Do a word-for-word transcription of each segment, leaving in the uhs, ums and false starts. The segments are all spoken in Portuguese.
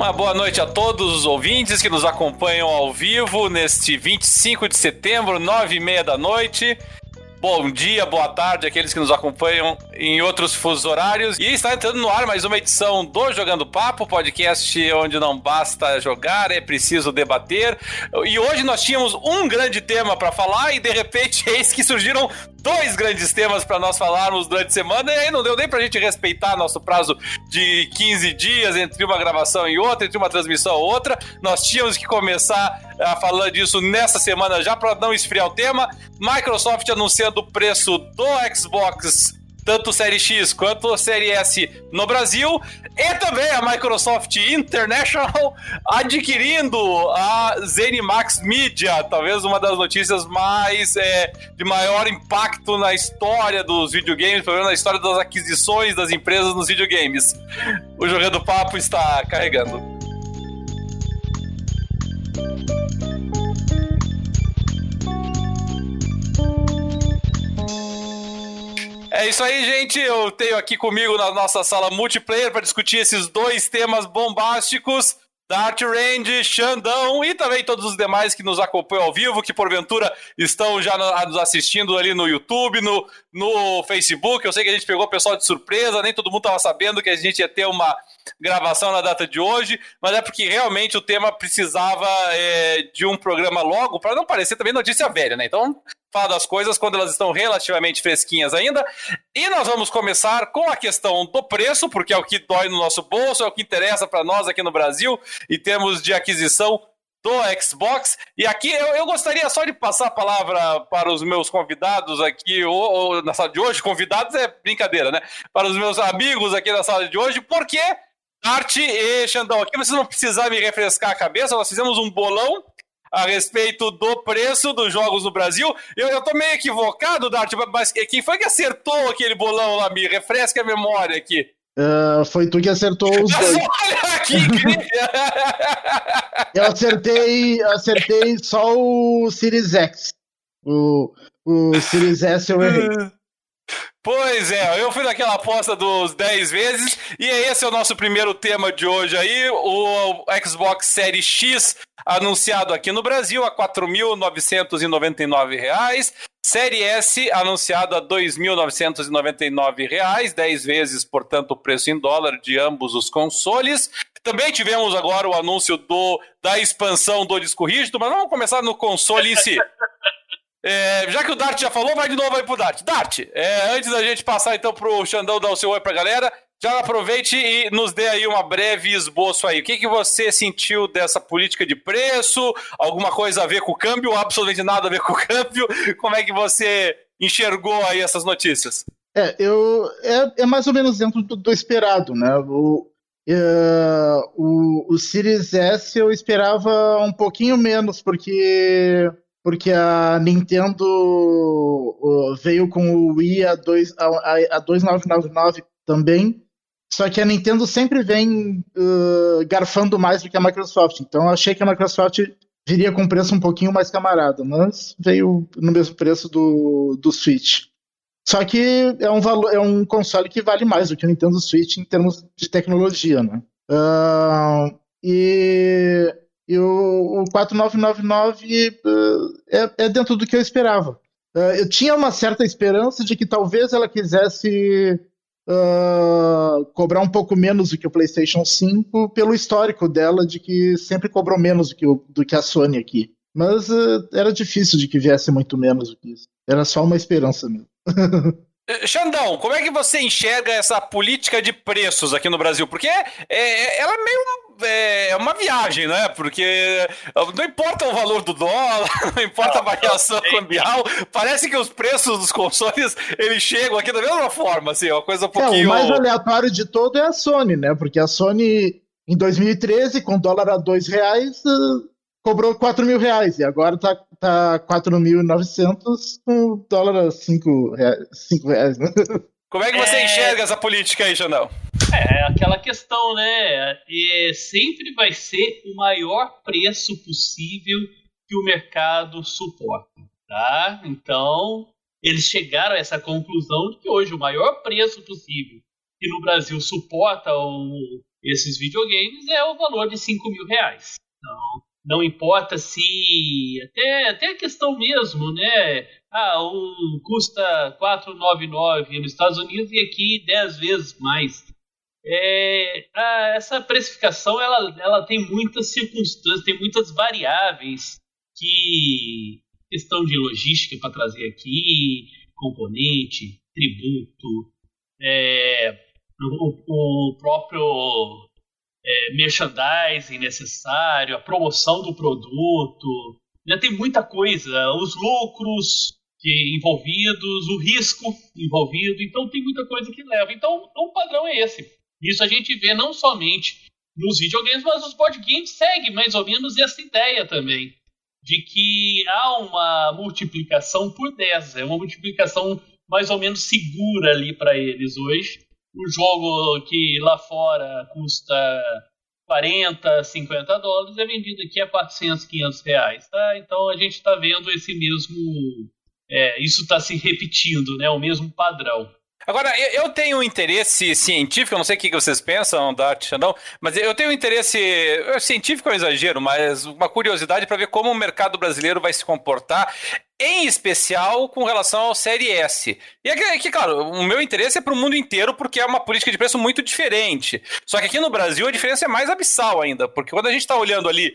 Uma boa noite a todos os ouvintes que nos acompanham ao vivo neste vinte e cinco de setembro, nove e meia da noite. Bom dia, boa tarde àqueles que nos acompanham em outros fusos horários. E está entrando no ar mais uma edição do Jogando Papo, podcast onde não basta jogar, é preciso debater. E hoje nós tínhamos um grande tema para falar e de repente eis que surgiram dois grandes temas para nós falarmos durante a semana, e aí não deu nem pra gente respeitar nosso prazo de quinze dias entre uma gravação e outra, entre uma transmissão e outra. Nós tínhamos que começar a falar disso nessa semana já para não esfriar o tema. Microsoft anunciando o preço do Xbox, tanto Série X quanto Série S no Brasil, e também a Microsoft International adquirindo a ZeniMax Media, talvez uma das notícias mais é, de maior impacto na história dos videogames, pelo menos na história das aquisições das empresas nos videogames. O Jogando Papo está carregando. É isso aí, gente. Eu tenho aqui comigo na nossa sala multiplayer para discutir esses dois temas bombásticos: Dart Range, Xandão e também todos os demais que nos acompanham ao vivo, que porventura estão já nos assistindo ali no YouTube, no, no Facebook. Eu sei que a gente pegou o pessoal de surpresa, nem todo mundo estava sabendo que a gente ia ter uma gravação na data de hoje, mas é porque realmente o tema precisava é, de um programa logo, para não parecer também notícia velha, né? Então, fala das coisas quando elas estão relativamente fresquinhas ainda. E nós vamos começar com a questão do preço, porque é o que dói no nosso bolso, é o que interessa para nós aqui no Brasil, em termos de aquisição do Xbox. E aqui eu, eu gostaria só de passar a palavra para os meus convidados aqui, ou, ou na sala de hoje. Convidados é brincadeira, né? Para os meus amigos aqui na sala de hoje, porque Arte e Xandão, aqui vocês não precisam me refrescar a cabeça, nós fizemos um bolão a respeito do preço dos jogos no Brasil. Eu, eu tô meio equivocado, Dart, mas quem foi que acertou aquele bolão lá? Me refresca a memória aqui. Uh, foi tu que acertou os dois. Olha que incrível! Eu acertei, acertei só o Series X. O, o Series S eu errei. Pois é, eu fui naquela aposta dos dez vezes, e esse é o nosso primeiro tema de hoje aí, o Xbox Series X anunciado aqui no Brasil a quatro mil novecentos e noventa e nove reais, Série S anunciado a dois mil novecentos e noventa e nove reais, dez vezes, portanto, o preço em dólar de ambos os consoles. Também tivemos agora o anúncio do, da expansão do disco rígido, mas vamos começar no console em si. É, já que o Dart já falou, vai de novo aí pro Dart. Dart, é, antes da gente passar então pro Xandão dar o seu oi pra galera, já aproveite e nos dê aí uma breve esboço aí. O que, que você sentiu dessa política de preço? Alguma coisa a ver com o câmbio? Absolutamente nada a ver com o câmbio? Como é que você enxergou aí essas notícias? É, eu, é, é mais ou menos dentro do, do esperado, né? O, é, o, o Series S eu esperava um pouquinho menos, porque... porque a Nintendo uh, veio com o Wii a, dois, a, a dois mil novecentos e noventa e nove também, só que a Nintendo sempre vem uh, garfando mais do que a Microsoft, então eu achei que a Microsoft viria com um preço um pouquinho mais camarada, mas veio no mesmo preço do, do Switch. Só que é um, valor, é um console que vale mais do que o Nintendo Switch em termos de tecnologia, né? Uh, e... E o, o quatro mil novecentos e noventa e nove uh, é, é dentro do que eu esperava. Uh, eu tinha uma certa esperança de que talvez ela quisesse uh, cobrar um pouco menos do que o PlayStation cinco, pelo histórico dela, de que sempre cobrou menos do que, o, do que a Sony aqui. Mas uh, era difícil de que viesse muito menos do que isso. Era só uma esperança mesmo. Xandão, como é que você enxerga essa política de preços aqui no Brasil? Porque é, ela é meio é uma viagem, né? Porque não importa o valor do dólar, não importa a variação cambial, parece que os preços dos consoles eles chegam aqui da mesma forma, assim, uma coisa um pouquinho... É, o mais aleatório de todo é a Sony, né? Porque a Sony, em dois mil e treze, com dólar a dois reais, cobrou quatro mil reais, e agora tá, tá quatro mil e novecentos com dólar a cinco reais, né? Como é que você é... enxerga essa política aí, Xandão? É aquela questão, né? É, sempre vai ser o maior preço possível que o mercado suporta, tá? Então, eles chegaram a essa conclusão de que hoje o maior preço possível que no Brasil suporta o, esses videogames é o valor de cinco mil reais. Então, não importa se... Até, até a questão mesmo, né? Ah, o, custa quatrocentos e noventa e nove reais nos Estados Unidos e aqui dez vezes mais. É, ah, essa precificação ela, ela tem muitas circunstâncias, tem muitas variáveis que... Questão de logística para trazer aqui, componente, tributo, é, o, o próprio é, merchandising necessário, a promoção do produto, já tem muita coisa, os lucros que, envolvidos, o risco envolvido, então tem muita coisa que leva. Então o padrão é esse. Isso a gente vê não somente nos videogames, mas os board games seguem mais ou menos essa ideia também, de que há uma multiplicação por dez, é uma multiplicação mais ou menos segura ali para eles hoje. O jogo que lá fora custa quarenta, cinquenta dólares é vendido aqui a quatrocentos, quinhentos reais, tá? Então a gente está vendo esse mesmo, é, isso está se repetindo, né? O mesmo padrão. Agora, eu tenho um interesse científico, eu não sei o que vocês pensam, Dart, Xandão, mas eu tenho um interesse científico, é um exagero, mas uma curiosidade para ver como o mercado brasileiro vai se comportar, em especial com relação ao Série S. E é que, claro, o meu interesse é para o mundo inteiro, porque é uma política de preço muito diferente. Só que aqui no Brasil a diferença é mais abissal ainda, porque quando a gente está olhando ali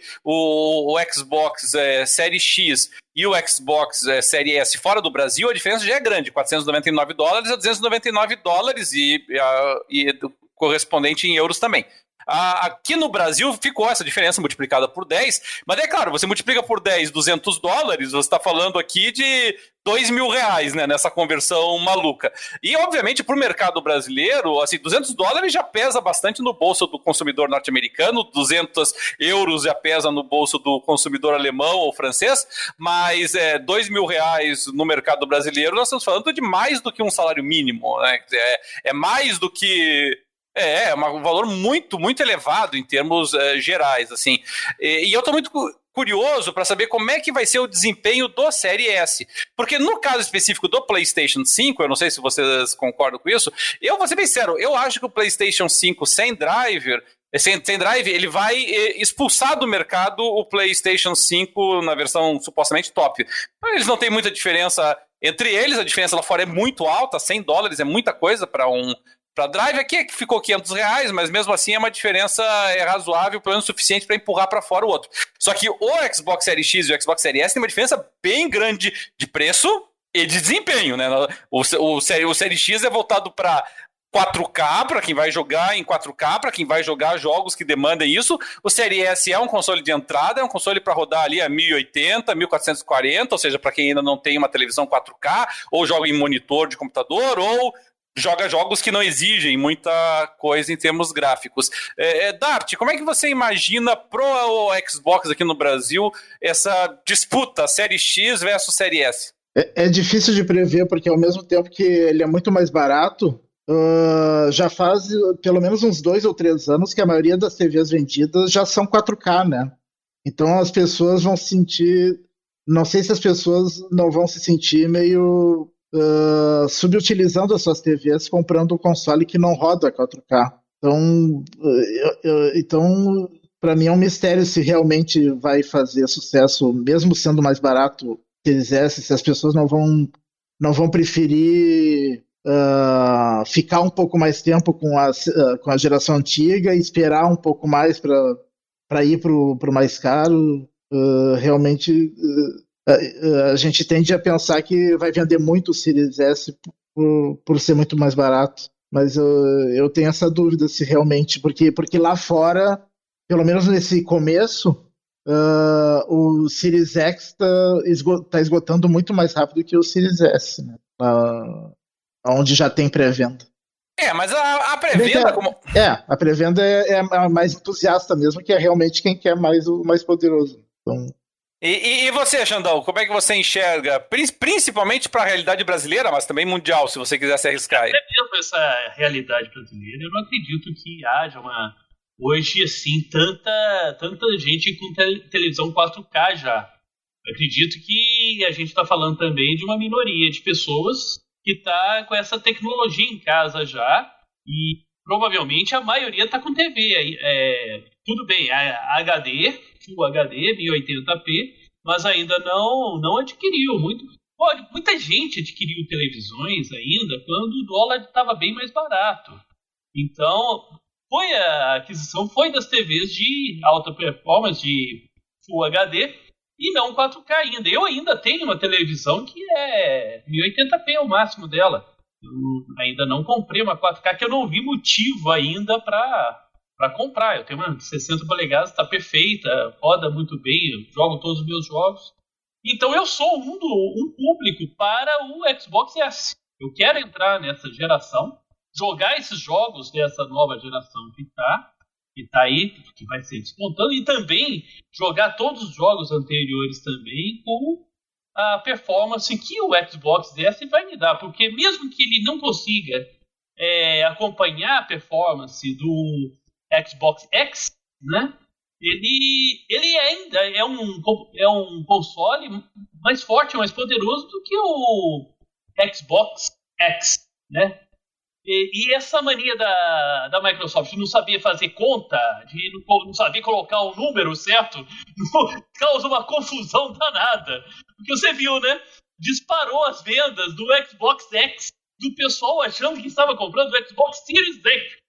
o, o Xbox é, Série X e o Xbox é, Série S fora do Brasil, a diferença já é grande, quatrocentos e noventa e nove dólares a duzentos e noventa e nove dólares e, a, e correspondente em euros também. Aqui no Brasil ficou essa diferença multiplicada por dez, mas é claro, você multiplica por dez, duzentos dólares, você está falando aqui de dois mil reais, né, nessa conversão maluca. E, obviamente, para o mercado brasileiro, assim, duzentos dólares já pesa bastante no bolso do consumidor norte-americano, duzentos euros já pesa no bolso do consumidor alemão ou francês, mas é, dois mil reais no mercado brasileiro, nós estamos falando de mais do que um salário mínimo, né? É, é mais do que... É, é um valor muito, muito elevado em termos uh, gerais, assim. E, e eu estou muito curioso para saber como é que vai ser o desempenho do Série S. Porque no caso específico do PlayStation cinco, eu não sei se vocês concordam com isso, eu vou ser bem sincero, eu acho que o PlayStation cinco sem driver, sem, sem drive, ele vai expulsar do mercado o PlayStation cinco na versão supostamente top. Eles não têm muita diferença entre eles, a diferença lá fora é muito alta, cem dólares é muita coisa para um... Para drive aqui é que ficou quinhentos reais, mas mesmo assim é uma diferença é razoável, pelo menos suficiente para empurrar para fora o outro. Só que o Xbox Series X e o Xbox Series S tem uma diferença bem grande de preço e de desempenho, né? O, o, o Series X é voltado para quatro K, para quem vai jogar em quatro K, para quem vai jogar jogos que demandem isso. O Series S é um console de entrada, é um console para rodar ali a mil e oitenta, mil quatrocentos e quarenta, ou seja, para quem ainda não tem uma televisão quatro K, ou joga em monitor de computador, ou joga jogos que não exigem muita coisa em termos gráficos. É, é, Dart, como é que você imagina pro Xbox aqui no Brasil essa disputa Série X versus Série S? É, é difícil de prever, porque ao mesmo tempo que ele é muito mais barato, uh, já faz pelo menos uns dois ou três anos que a maioria das T Vs vendidas já são quatro K, né? Então as pessoas vão se sentir... Não sei se as pessoas não vão se sentir meio... Uh, subutilizando as suas T Vs, comprando um console que não roda quatro K. Então, uh, uh, então para mim é um mistério se realmente vai fazer sucesso, mesmo sendo mais barato Series S, se as pessoas não vão, não vão preferir uh, ficar um pouco mais tempo com a, uh, com a geração antiga e esperar um pouco mais para ir para o mais caro. Uh, realmente... Uh, a gente tende a pensar que vai vender muito o Series S por, por ser muito mais barato, mas eu, eu tenho essa dúvida se realmente, porque, porque lá fora, pelo menos nesse começo, uh, o Series X está esgo, tá esgotando muito mais rápido que o Series S, né? uh, onde já tem pré-venda. É, mas a, a pré-venda... Como... É, a pré-venda é, é a mais entusiasta mesmo, que é realmente quem quer mais o mais poderoso. Então... E, e você, Xandão, como é que você enxerga, principalmente para a realidade brasileira, mas também mundial, se você quiser se arriscar aí? É mesmo essa realidade brasileira, eu não acredito que haja uma, hoje, assim, tanta, tanta gente com te- televisão quatro K já. Eu acredito que a gente está falando também de uma minoria de pessoas que está com essa tecnologia em casa já, e provavelmente a maioria está com T V. É, tudo bem, a H D, Full H D, mil e oitenta p, mas ainda não, não adquiriu. Muito, pode, muita gente adquiriu televisões ainda quando o dólar estava bem mais barato. Então, foi a aquisição foi das T Vs de alta performance, de Full H D, e não quatro K ainda. Eu ainda tenho uma televisão que é mil e oitenta p, é o máximo dela. Eu ainda não comprei uma quatro K, que eu não vi motivo ainda para para comprar. Eu tenho uma sessenta polegadas, está perfeita, roda muito bem, eu jogo todos os meus jogos. Então eu sou um, do, um público para o Xbox S. Eu quero entrar nessa geração, jogar esses jogos dessa nova geração que está que tá aí, que vai ser despontando, e também jogar todos os jogos anteriores também com a performance que o Xbox S vai me dar, porque mesmo que ele não consiga é, acompanhar a performance do Xbox X, né, ele, ele ainda é um, é um console mais forte, mais poderoso do que o Xbox X, né? E, e essa mania da, da Microsoft de não saber fazer conta, de não, não saber colocar o número certo, causa uma confusão danada. Porque você viu, né? Disparou as vendas do Xbox X, do pessoal achando que estava comprando o Xbox Series X.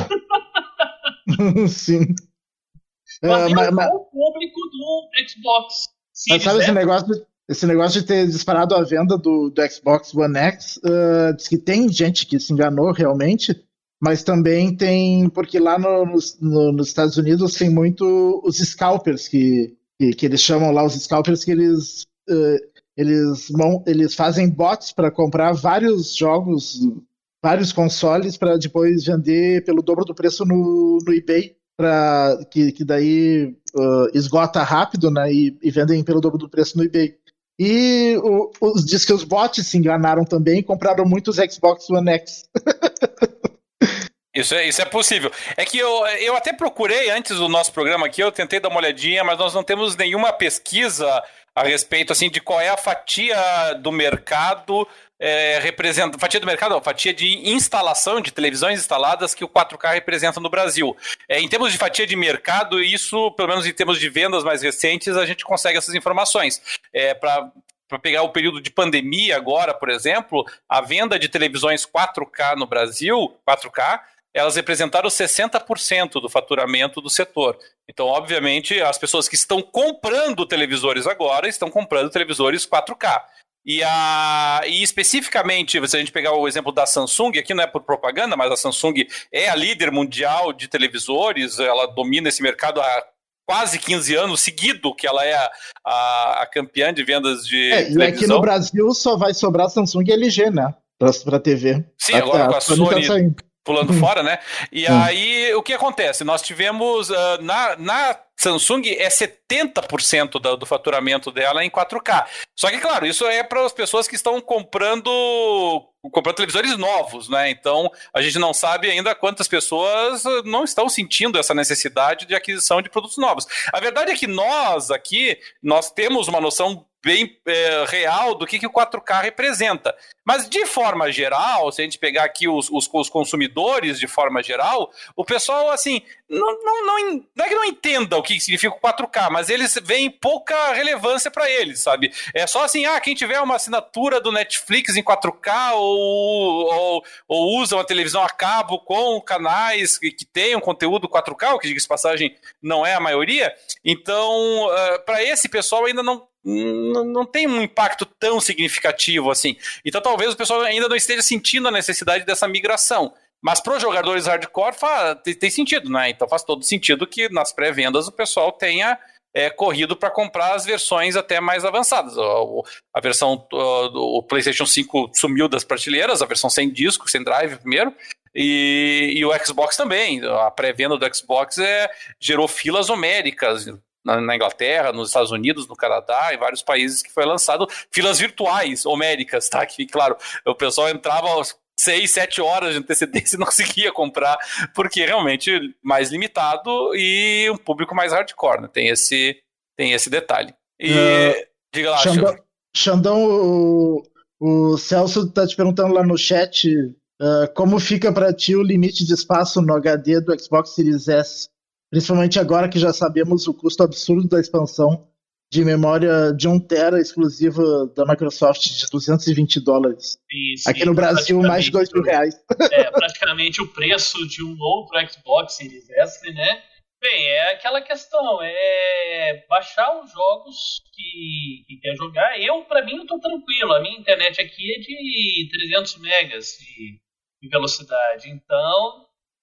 Sim. Mas Uh, mas, mas, o público do Xbox mas Series sabe esse X. negócio, esse negócio de ter disparado a venda do, do Xbox One X? Uh, diz que tem gente que se enganou realmente, mas também tem, porque lá no, no, nos Estados Unidos tem muito os scalpers, que, que, que eles chamam lá os scalpers, que eles, uh, eles, eles fazem bots para comprar vários jogos, vários consoles, para depois vender pelo dobro do preço no, no eBay, pra, que, que daí uh, esgota rápido, né, e, e vendem pelo dobro do preço no eBay. E o, os, diz que os bots se enganaram também e compraram muitos Xbox One X. Isso é, isso é possível. É que eu, eu até procurei antes do nosso programa aqui, eu tentei dar uma olhadinha, mas nós não temos nenhuma pesquisa a respeito assim, de qual é a fatia do mercado, é, representa, fatia do mercado, não, fatia de instalação de televisões instaladas que o quatro K representa no Brasil. É, em termos de fatia de mercado, isso, pelo menos em termos de vendas mais recentes, a gente consegue essas informações. É, para Para pegar o período de pandemia agora, por exemplo, a venda de televisões quatro K no Brasil, quatro K, elas representaram sessenta por cento do faturamento do setor. Então, obviamente, as pessoas que estão comprando televisores agora estão comprando televisores quatro K. E, a, e especificamente, se a gente pegar o exemplo da Samsung, aqui não é por propaganda, mas a Samsung é a líder mundial de televisores, ela domina esse mercado há quase quinze anos seguido, que ela é a, a, a campeã de vendas de é, televisão. E aqui no Brasil só vai sobrar Samsung e L G, né? Pra, pra T V. Sim, agora a, com a, a Sony... Sony tá pulando fora, né? E hum. aí, o que acontece? Nós tivemos, uh, na, na Samsung, é setenta por cento do, do faturamento dela em quatro K. Só que, claro, isso é para as pessoas que estão comprando, comprando televisores novos, né? Então, a gente não sabe ainda quantas pessoas não estão sentindo essa necessidade de aquisição de produtos novos. A verdade é que nós, aqui, nós temos uma noção bem é, real do que, que o quatro K representa. Mas, de forma geral, se a gente pegar aqui os, os, os consumidores de forma geral, o pessoal, assim, não, não, não, não é que não entenda o que significa o quatro K, mas eles veem pouca relevância para eles, sabe? É só assim, ah, quem tiver uma assinatura do Netflix em quatro K ou, ou, ou usa uma televisão a cabo com canais que, que tenham conteúdo quatro K, o que, diga-se de passagem, não é a maioria. Então, uh, para esse pessoal ainda não Não, não tem um impacto tão significativo assim. Então talvez o pessoal ainda não esteja sentindo a necessidade dessa migração. Mas para os jogadores hardcore faz, tem, tem sentido, né? Então faz todo sentido que nas pré-vendas o pessoal tenha é, corrido para comprar as versões até mais avançadas. A, a versão do PlayStation cinco sumiu das prateleiras, a versão sem disco, sem drive primeiro. E, e o Xbox também. A pré-venda do Xbox é, gerou filas homéricas na Inglaterra, nos Estados Unidos, no Canadá, em vários países que foi lançado, filas virtuais, homéricas, tá? Que, claro, o pessoal entrava aos seis, sete horas de antecedência e não conseguia comprar, porque realmente mais limitado e um público mais hardcore, né? Tem esse, tem esse detalhe. E, uh, diga lá, Xandão, Xandão o, o Celso tá te perguntando lá no chat uh, como fica para ti o limite de espaço no H D do Xbox Series S? Principalmente agora que já sabemos o custo absurdo da expansão de memória de um tera exclusiva da Microsoft de duzentos e vinte dólares. Isso, Aqui no Brasil, mais de dois mil reais. É, praticamente o preço de um outro Xbox Series S, né? Bem, é aquela questão, é baixar os jogos que, que quer jogar. Eu, pra mim, eu tô tranquilo. A minha internet aqui é de trezentos megas de, de velocidade. Então,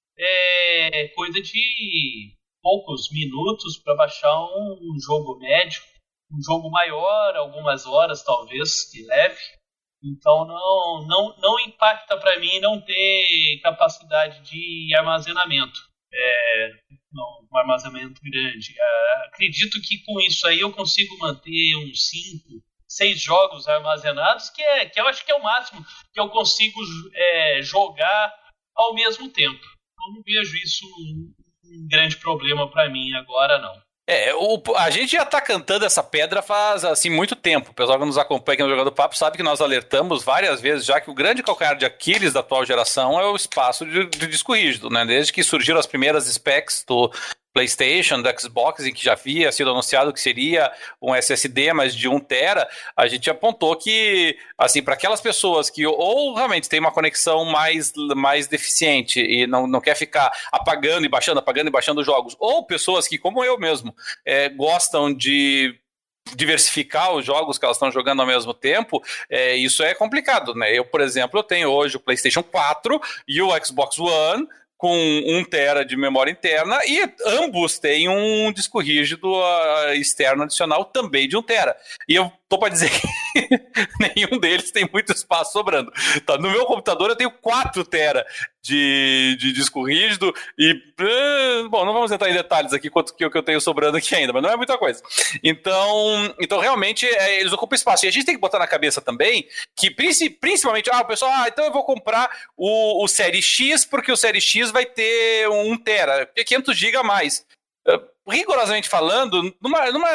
é coisa de poucos minutos para baixar um, um jogo médio. Um jogo maior, algumas horas talvez, que leve. Então não, não, não impacta para mim não ter capacidade de armazenamento. É, não, um armazenamento grande. É, acredito que com isso aí eu consigo manter uns cinco, seis jogos armazenados, que, é, que eu acho que é o máximo que eu consigo é, jogar ao mesmo tempo. Eu não vejo isso um, um grande problema para mim agora, não. É, o, a gente já tá cantando essa pedra faz, assim, muito tempo. O pessoal que nos acompanha aqui no Jogando Papo sabe que nós alertamos várias vezes já que o grande calcanhar de Aquiles da atual geração é o espaço de, de disco rígido, né? Desde que surgiram as primeiras specs do PlayStation, do Xbox, em que já havia sido anunciado que seria um S S D, mas de um tera, a gente apontou que, assim, para aquelas pessoas que ou realmente tem uma conexão mais, mais deficiente e não, não quer ficar apagando e baixando, apagando e baixando jogos, ou pessoas que, como eu mesmo, é, gostam de diversificar os jogos que elas estão jogando ao mesmo tempo, é, isso é complicado, né? Eu, por exemplo, eu tenho hoje o PlayStation quatro e o Xbox One com um tera de memória interna e ambos têm um disco rígido uh, externo adicional também de um tera. E eu tô para dizer que nenhum deles tem muito espaço sobrando. Tá, no meu computador eu tenho quatro tera de, de disco rígido e, uh, bom, não vamos entrar em detalhes aqui quanto que eu tenho sobrando aqui ainda, mas não é muita coisa. Então, então realmente, é, eles ocupam espaço. E a gente tem que botar na cabeça também que, principalmente, ah, o pessoal, ah, então eu vou comprar o, o Série X porque o Série X vai ter um tera, quinhentos gigas a mais. Uh, rigorosamente falando, numa, numa,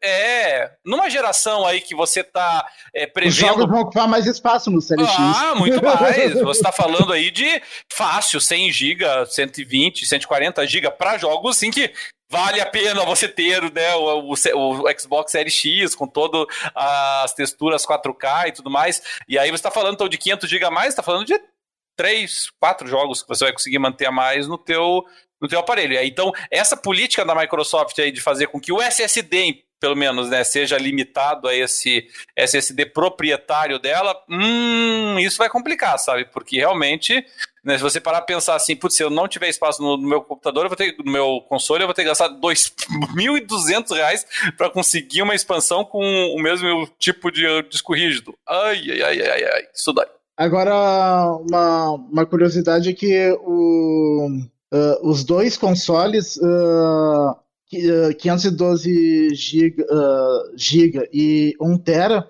é, numa geração aí que você está é, prevendo... Os jogos vão ocupar mais espaço no Série X. Ah, muito mais. Você está falando aí de fácil, cem gigas, cento e vinte, cento e quarenta gigas para jogos assim que vale a pena você ter, né, o, o, o Xbox Series X com todas as texturas quatro K e tudo mais. E aí você está falando então, de quinhentos gigas a mais, está falando de três, quatro jogos que você vai conseguir manter a mais no teu... no teu aparelho. Então, essa política da Microsoft aí de fazer com que o S S D, pelo menos, né, seja limitado a esse S S D proprietário dela, hum, isso vai complicar, sabe? Porque realmente, né, se você parar pra pensar assim, putz, se eu não tiver espaço no, no meu computador, eu vou ter, no meu console, eu vou ter que gastar dois mil e duzentos reais para conseguir uma expansão com o mesmo tipo de disco rígido. Ai, ai, ai, ai, ai, isso dói. Agora, uma, uma curiosidade é que o... Uh, os dois consoles, uh, quinhentos e doze giga, uh, giga e um tera,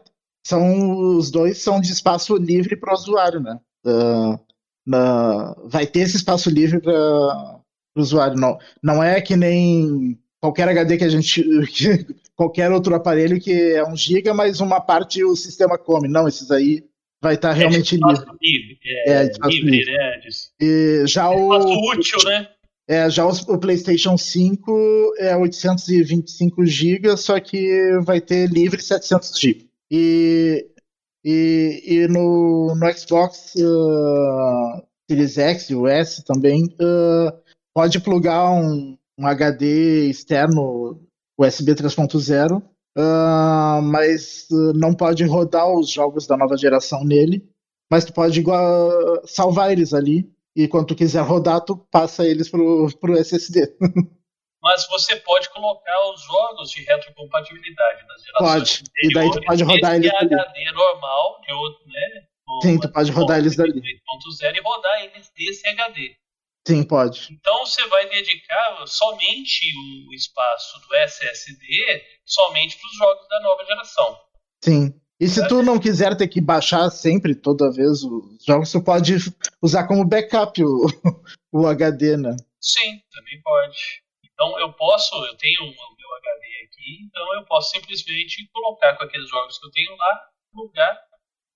são, os dois são de espaço livre para o usuário, né? Uh, na, vai ter esse espaço livre para o usuário. Não, não é que nem qualquer H D que a gente... Que, qualquer outro aparelho que é um giga, mas uma parte o sistema come. Não, esses aí vai estar tá realmente é livre. livre. É, é livre, livre, né? E já é o útil, né? É, já o, o PlayStation cinco é oitocentos e vinte e cinco gigas, só que vai ter livre setecentos gigas. E, e, e no, no Xbox uh, Series X e o S também uh, pode plugar um, um H D externo U S B três ponto zero, uh, mas uh, não pode rodar os jogos da nova geração nele, mas tu pode igual, salvar eles ali. E quando tu quiser rodar, tu passa eles pro, pro S S D. Mas você pode colocar os jogos de retrocompatibilidade das gerações Pode, e daí tu pode rodar eles dali. H D normal, de outro, né? Sim, tu pode rodar eles dali. três ponto zero e rodar eles desse H D. Sim, pode. Então você vai dedicar somente o espaço do S S D somente para os jogos da nova geração. Sim. E se tu não quiser ter que baixar sempre, toda vez, os jogos, tu pode usar como backup o, o H D, né? Sim, também pode. Então eu posso, eu tenho o meu H D aqui, então eu posso simplesmente colocar com aqueles jogos que eu tenho lá no lugar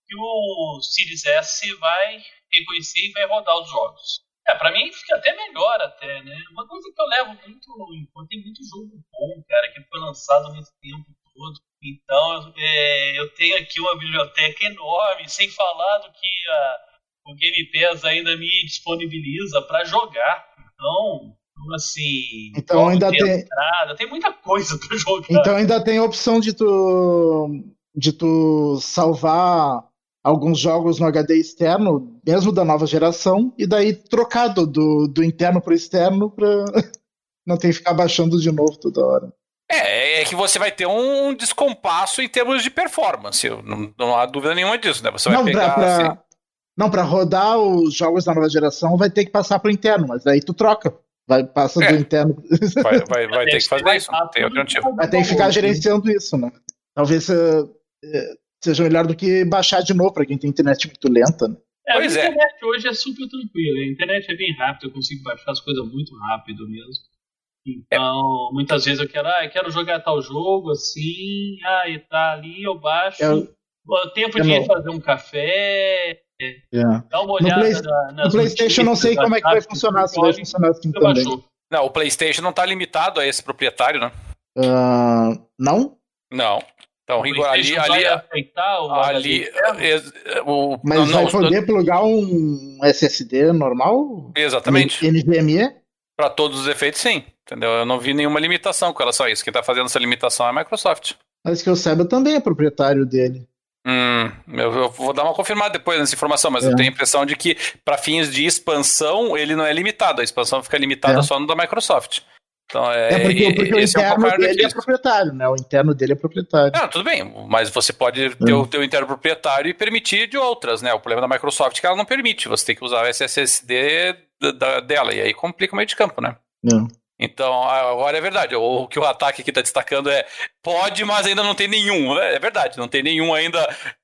que o Series S vai reconhecer e vai rodar os jogos. É, pra mim fica até melhor até, né? Uma coisa que eu levo muito em conta, tem muito jogo bom, cara, que foi lançado nesse tempo todo. Então, é, eu tenho aqui uma biblioteca enorme, sem falar do que a, o Game Pass ainda me disponibiliza pra jogar. Então, assim... Então ainda tem... Entrada, tem muita coisa pra jogar. Então ainda tem a opção de tu, de tu salvar alguns jogos no H D externo, mesmo da nova geração, e daí trocado do, do interno pro externo pra não ter que ficar baixando de novo toda hora. É, é que você vai ter um descompasso em termos de performance, não, não há dúvida nenhuma disso, né? Você vai não, pegar... Pra, pra, assim... Não, pra rodar os jogos da nova geração vai ter que passar pro interno, mas aí tu troca. Vai, passa é. do interno. Vai, vai, vai ter que fazer isso, não tem alternativa. Vai ter que ficar gerenciando isso, né? Talvez uh, seja melhor do que baixar de novo pra quem tem internet muito lenta, né? É, pois a internet é. hoje é super tranquila. A internet é bem rápida, eu consigo baixar as coisas muito rápido mesmo. Então, é. muitas vezes eu quero, ah, eu quero jogar tal jogo assim, ah, e tá ali, eu baixo. É. O tempo é de ir fazer um café. Yeah. Dá uma olhada no, Play, na, nas no PlayStation eu não sei como é que vai funcionar, se vai funcionar assim também. Baixou. Não, o PlayStation não tá limitado a esse proprietário, né? Uh, não? Não. Então, Igor, ali, ali, ali, o, mas não, vai não, poder não... plugar um S S D normal? Exatamente. N V M E? Para todos os efeitos, sim. Entendeu? Eu não vi nenhuma limitação com relação a isso. Quem tá fazendo essa limitação é a Microsoft. Mas que eu saiba também é proprietário dele. Hum, eu, eu vou dar uma confirmada depois nessa informação, mas é. eu tenho a impressão de que para fins de expansão ele não é limitado, a expansão fica limitada é. só no da Microsoft. Então, é, é porque, porque o interno é um dele é proprietário, né? O interno dele é proprietário. Não, tudo bem, mas você pode ter é. o teu interno proprietário e permitir de outras, né? O problema da Microsoft é que ela não permite, você tem que usar o S S D da, dela, e aí complica o meio de campo, né? É. Então, agora é verdade, o que o ataque aqui está destacando é pode, mas ainda não tem nenhum, é verdade, não tem nenhum ainda,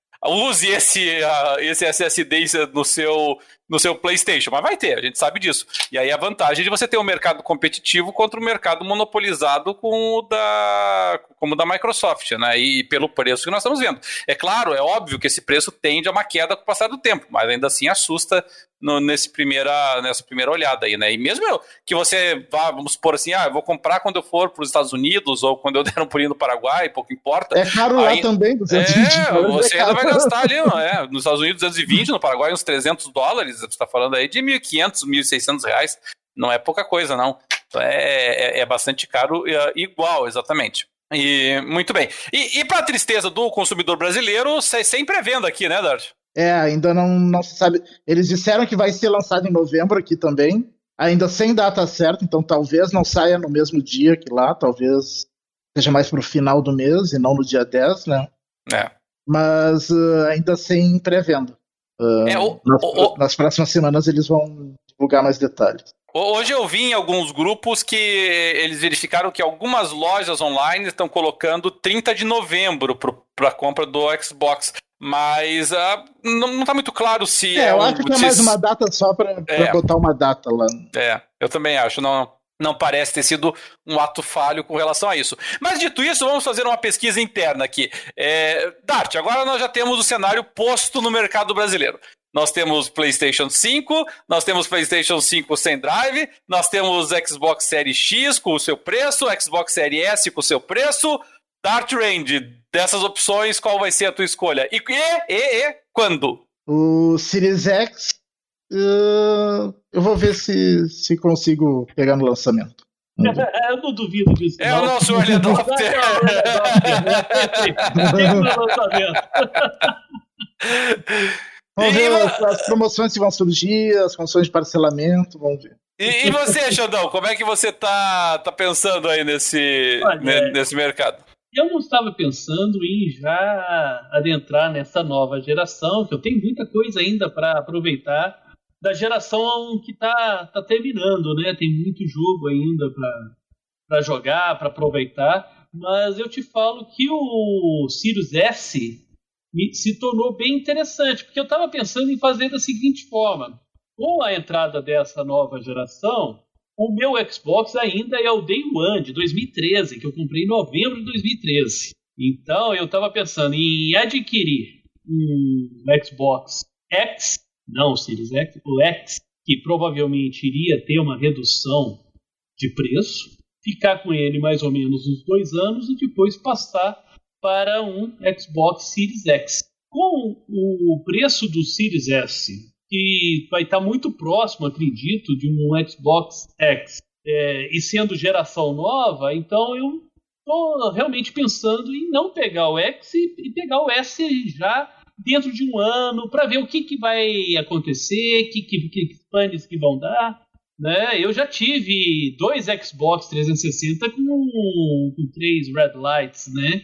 use esse, uh, esse S S D no seu, no seu PlayStation, mas vai ter, a gente sabe disso, e aí a vantagem de você ter um mercado competitivo contra um mercado monopolizado com o da, como o da Microsoft, né, e pelo preço que nós estamos vendo. É claro, é óbvio que esse preço tende a uma queda com o passar do tempo, mas ainda assim assusta No, nesse primeira, nessa primeira olhada aí, né? E mesmo eu, que você vá, vamos supor assim, ah, eu vou comprar quando eu for para os Estados Unidos ou quando eu der um pulinho no Paraguai, pouco importa. É caro aí, lá também, duzentos e vinte é, você é ainda vai gastar ali, não é? Nos Estados Unidos, duzentos e vinte, no Paraguai, uns trezentos dólares, você está falando aí de mil e quinhentos, mil e seiscentos reais, não é pouca coisa, não. É, é, é bastante caro, é, igual, exatamente. E, muito bem. E, e para a tristeza do consumidor brasileiro, sem pré-venda aqui, né, Dart? É, ainda não, não se sabe. Eles disseram que vai ser lançado em novembro aqui também, ainda sem data certa, então talvez não saia no mesmo dia que lá, talvez seja mais pro final do mês e não no dia dez, né? É. Mas uh, ainda sem pré-venda. Uh, é, o, nas, o, nas próximas semanas eles vão divulgar mais detalhes. Hoje eu vi em alguns grupos que eles verificaram que algumas lojas online estão colocando trinta de novembro para a compra do Xbox. Mas uh, não, não tá muito claro se... É, é eu um, acho que é mais uma data só para é, botar uma data lá. É, eu também acho. Não, não parece ter sido um ato falho com relação a isso. Mas dito isso, vamos fazer uma pesquisa interna aqui. É, Dart, agora nós já temos o cenário posto no mercado brasileiro. Nós temos PlayStation cinco, nós temos PlayStation cinco sem drive, nós temos Xbox Series X com o seu preço, Xbox Series S com o seu preço. Dart Range, dessas opções, qual vai ser a tua escolha? E, e, e, e quando? O Series X, uh, eu vou ver se, se consigo pegar no lançamento. Eu não duvido disso. É não. O nosso early adopter. Vamos ver as, as promoções que vão surgir, as condições de parcelamento, vamos ver. E, e você, Xandão, como é que você tá, tá pensando aí nesse, Olha, nesse mercado? Eu não estava pensando em já adentrar nessa nova geração, que eu tenho muita coisa ainda para aproveitar da geração que está tá terminando, né? Tem muito jogo ainda para jogar, para aproveitar, mas eu te falo que o Series S se tornou bem interessante, porque eu estava pensando em fazer da seguinte forma: com a entrada dessa nova geração, o meu Xbox ainda é o Day One de dois mil e treze, que eu comprei em novembro de dois mil e treze. Então eu estava pensando em adquirir um Xbox X, não o Series X, o X, que provavelmente iria ter uma redução de preço, ficar com ele mais ou menos uns dois anos e depois passar para um Xbox Series X. Com o preço do Series S, que vai estar muito próximo, acredito, de um Xbox X, é, e sendo geração nova, então eu estou realmente pensando em não pegar o X e, e pegar o S já dentro de um ano, para ver o que, que vai acontecer, que, que, que expandes que vão dar. Né? Eu já tive dois Xbox trezentos e sessenta com, com três Red Lights, né?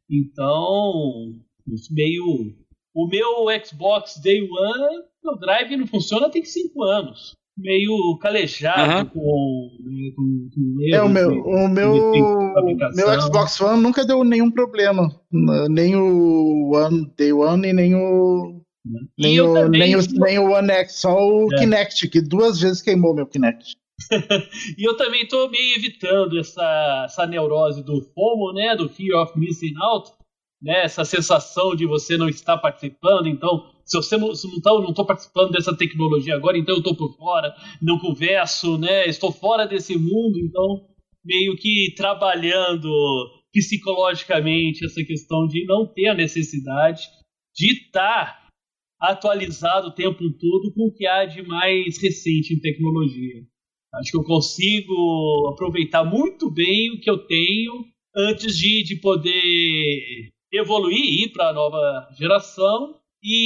Então, meio... O meu Xbox Day One, o Drive não funciona tem cinco anos. Meio calejado uhum. com, com, com erros. É, o meu, de, o meu, meu Xbox One nunca deu nenhum problema. Nem o One Day One e nem o... Nem o, também, nem, o, nem o One X, só o é. Kinect, que duas vezes queimou meu Kinect. E eu também estou meio evitando essa, essa neurose do FOMO, né, do Fear of Missing Out, né, essa sensação de você não estar participando. Então, se você não estou participando dessa tecnologia agora, então eu estou por fora, não converso, né, estou fora desse mundo, então meio que trabalhando psicologicamente essa questão de não ter a necessidade de estar atualizado o tempo todo com o que há de mais recente em tecnologia. Acho que eu consigo aproveitar muito bem o que eu tenho antes de, de poder evoluir, ir para a nova geração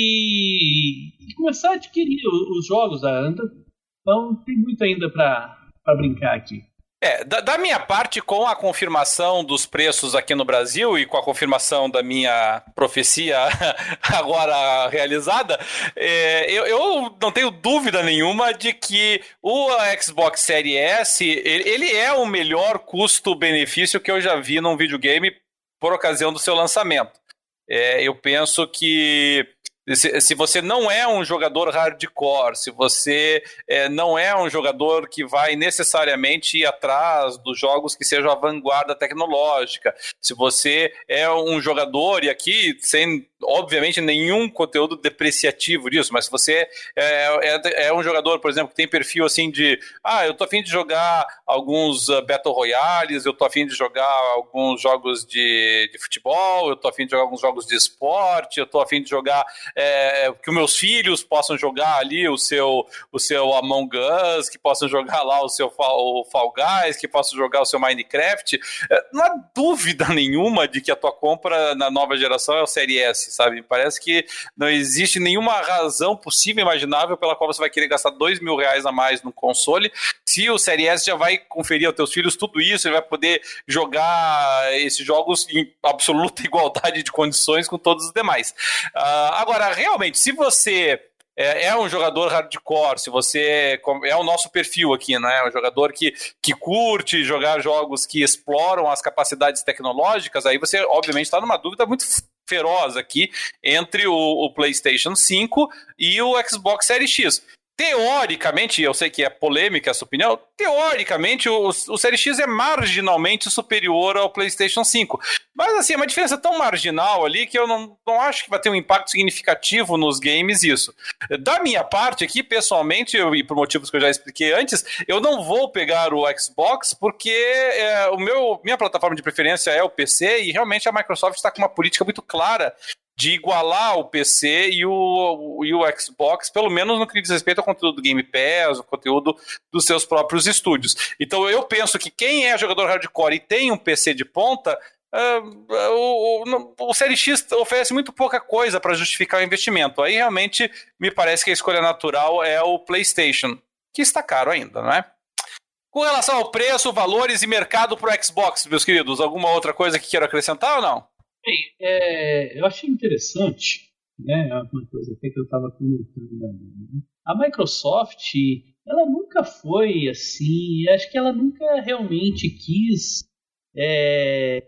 e, e começar a adquirir os, os jogos ainda. Então tem muito ainda para brincar aqui. É, da, da minha parte, com a confirmação dos preços aqui no Brasil e com a confirmação da minha profecia agora realizada, é, eu, eu não tenho dúvida nenhuma de que o Xbox Series S, ele, ele é o melhor custo-benefício que eu já vi num videogame por ocasião do seu lançamento. É, eu penso que Se, se você não é um jogador hardcore, se você é, não é um jogador que vai necessariamente ir atrás dos jogos que sejam a vanguarda tecnológica, se você é um jogador, e aqui sem, obviamente, nenhum conteúdo depreciativo disso, mas se você é, é, é um jogador, por exemplo, que tem perfil assim de, ah, eu tô a fim de jogar alguns uh, Battle Royales, eu tô a fim de jogar alguns jogos de, de futebol, eu tô a fim de jogar alguns jogos de esporte, eu tô a fim de jogar É, que os meus filhos possam jogar ali o seu, o seu Among Us, que possam jogar lá o seu o Fall Guys, que possam jogar o seu Minecraft. É, não há dúvida nenhuma de que a tua compra na nova geração é o Series S, sabe? Parece que não existe nenhuma razão possível, imaginável, pela qual você vai querer gastar dois mil reais a mais no console, se o Series S já vai conferir aos teus filhos tudo isso, ele vai poder jogar esses jogos em absoluta igualdade de condições com todos os demais. Uh, agora, realmente, se você é, é um jogador hardcore, se você é o nosso perfil aqui, né? Um jogador que, que curte jogar jogos que exploram as capacidades tecnológicas, aí você, obviamente, está numa dúvida muito feroz aqui entre o, o PlayStation cinco e o Xbox Series X. Teoricamente, eu sei que é polêmica essa opinião, teoricamente o, o Series X é marginalmente superior ao PlayStation cinco. Mas assim, é uma diferença tão marginal ali que eu não, não acho que vai ter um impacto significativo nos games isso. Da minha parte aqui, pessoalmente, eu, e por motivos que eu já expliquei antes, eu não vou pegar o Xbox porque é, o meu, minha plataforma de preferência é o P C e realmente a Microsoft está com uma política muito clara de igualar o P C e o, e o Xbox, pelo menos no que diz respeito ao conteúdo do Game Pass, o conteúdo dos seus próprios estúdios. Então eu penso que quem é jogador hardcore e tem um P C de ponta, uh, o, o, o Series X oferece muito pouca coisa para justificar o investimento. Aí realmente me parece que a escolha natural é o PlayStation, que está caro ainda, não é? Com relação ao preço, valores e mercado para o Xbox, meus queridos, alguma outra coisa que queiram acrescentar ou não? Bem, é, eu achei interessante, né, uma coisa até que eu estava comentando, né? A Microsoft, ela nunca foi assim, acho que ela nunca realmente quis é,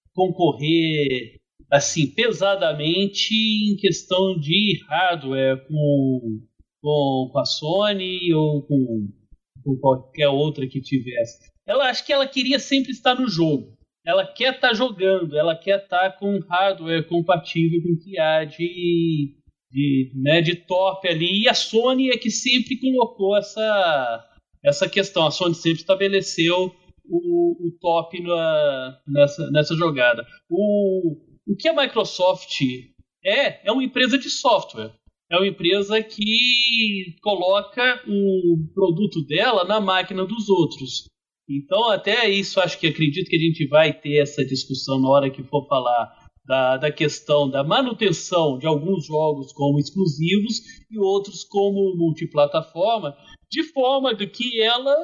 concorrer assim pesadamente em questão de hardware com, com, com a Sony ou com, com qualquer outra que tivesse. Ela acho que ela queria sempre estar no jogo. ela quer estar tá jogando, ela quer estar tá com hardware compatível com o que há de, de, né, de top ali. E a Sony é que sempre colocou essa, essa questão. A Sony sempre estabeleceu o, o top na, nessa, nessa jogada. O, o que a Microsoft é, é uma empresa de software. É uma empresa que coloca o produto dela na máquina dos outros. Então, até isso, acho que acredito que a gente vai ter essa discussão na hora que for falar da, da questão da manutenção de alguns jogos como exclusivos e outros como multiplataforma, de forma de que ela,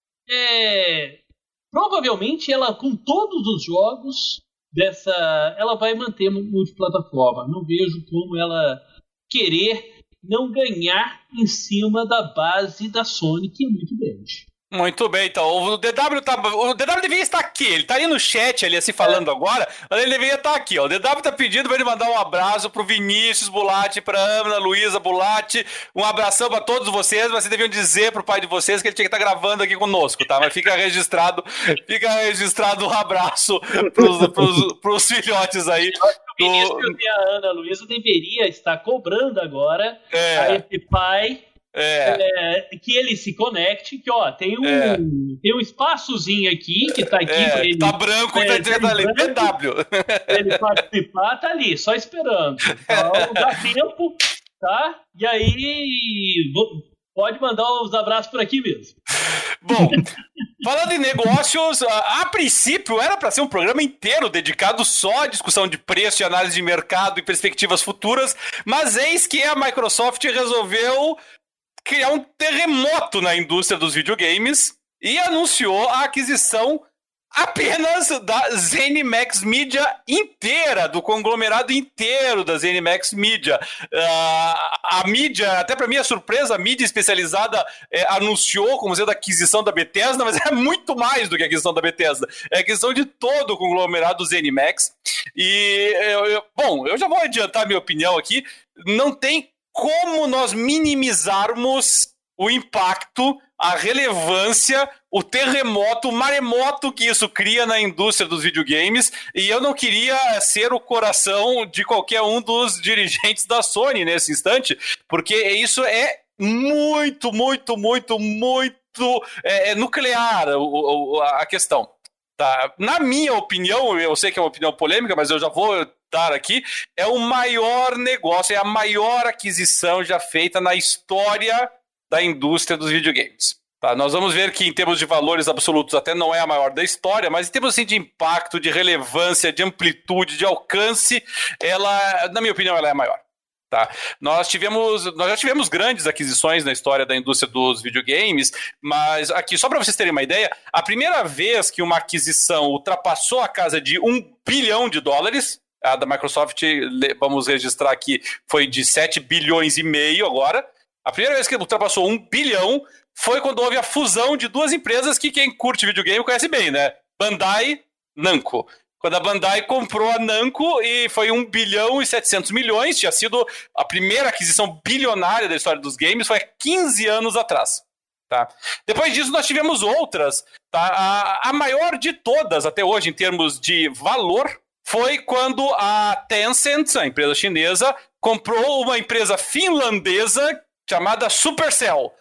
é, provavelmente, ela com todos os jogos dessa, ela vai manter multiplataforma. Não vejo como ela querer não ganhar em cima da base da Sony, que é muito grande. Muito bem, então, o D W tá, o D W deveria estar aqui, ele tá aí no chat, ali, assim, falando é. agora, mas ele deveria estar aqui, ó, o D W tá pedindo pra ele mandar um abraço pro Vinícius Bulatti, pra Ana Luísa Bulatti, um abração pra todos vocês, mas vocês deviam dizer pro pai de vocês que ele tinha que estar gravando aqui conosco, tá, mas fica registrado, fica registrado um abraço pros, pros, pros filhotes aí. O Vinícius e a Ana Luísa deveria estar cobrando agora é. a esse pai... É. É, que ele se conecte, que ó, tem um, é. tem um espaçozinho aqui que tá aqui é, pra ele. Tá branco, é, tá dizendo ali, D W. Ele participar, tá ali, só esperando. Então dá tempo, tá? E aí pode mandar os abraços por aqui mesmo. Bom, falando em negócios, a, a princípio era para ser um programa inteiro dedicado só à discussão de preço e análise de mercado e perspectivas futuras, mas eis que a Microsoft resolveu criar um terremoto na indústria dos videogames e anunciou a aquisição apenas da ZeniMax Media inteira, do conglomerado inteiro da ZeniMax Media. Uh, a mídia, até para minha surpresa, a mídia especializada é, anunciou como sendo a aquisição da Bethesda, mas é muito mais do que a aquisição da Bethesda. É a aquisição de todo o conglomerado ZeniMax. E, eu, eu, bom, eu já vou adiantar minha opinião aqui. Não tem como nós minimizarmos o impacto, a relevância, o terremoto, o maremoto que isso cria na indústria dos videogames, e eu não queria ser o coração de qualquer um dos dirigentes da Sony nesse instante, porque isso é muito, muito, muito, muito é, é nuclear o, o, a questão. Tá? Na minha opinião, eu sei que é uma opinião polêmica, mas eu já vou dar aqui, é o maior negócio, é a maior aquisição já feita na história da indústria dos videogames. Tá? Nós vamos ver que em termos de valores absolutos até não é a maior da história, mas em termos assim, de impacto, de relevância, de amplitude, de alcance, ela, na minha opinião, ela é a maior. Tá? Nós, tivemos, nós já tivemos grandes aquisições na história da indústria dos videogames, mas aqui, só para vocês terem uma ideia, a primeira vez que uma aquisição ultrapassou a casa de um bilhão de dólares, a da Microsoft, vamos registrar aqui, foi de sete bilhões e meio agora. A primeira vez que ultrapassou um bilhão foi quando houve a fusão de duas empresas que quem curte videogame conhece bem, né? Bandai, Namco. Quando a Bandai comprou a Namco e foi um bilhão e setecentos milhões, tinha sido a primeira aquisição bilionária da história dos games, foi há quinze anos atrás. Tá? Depois disso nós tivemos outras. Tá? A, a maior de todas até hoje em termos de valor foi quando a Tencent, a empresa chinesa, comprou uma empresa finlandesa chamada Supercell.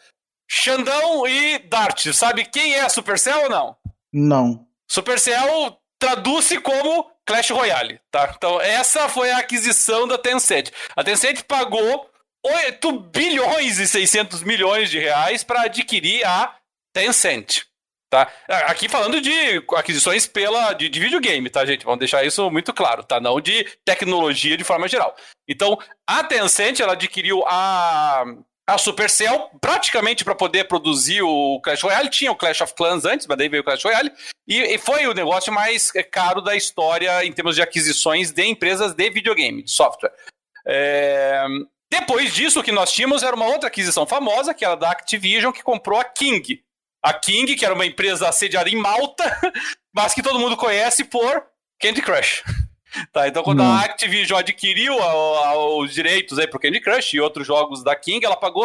Xandão e Dart, sabe quem é a Supercell ou não? Não. Supercell traduz-se como Clash Royale, tá? Então essa foi a aquisição da Tencent. A Tencent pagou oito bilhões e seiscentos milhões de reais para adquirir a Tencent. Tá? Aqui falando de aquisições pela, de, de videogame, tá, gente? Vamos deixar isso muito claro, tá? Não de tecnologia de forma geral. Então, a Tencent, ela adquiriu a, a Supercell praticamente para poder produzir o Clash Royale. Tinha o Clash of Clans antes, mas daí veio o Clash Royale. E, e foi o negócio mais caro da história em termos de aquisições de empresas de videogame, de software. É... Depois disso, o que nós tínhamos era uma outra aquisição famosa, que era da Activision, que comprou a King. A King, que era uma empresa sediada em Malta, mas que todo mundo conhece por Candy Crush. Tá, então, quando hum. a Activision adquiriu a, a, os direitos aí pro Candy Crush e outros jogos da King, ela pagou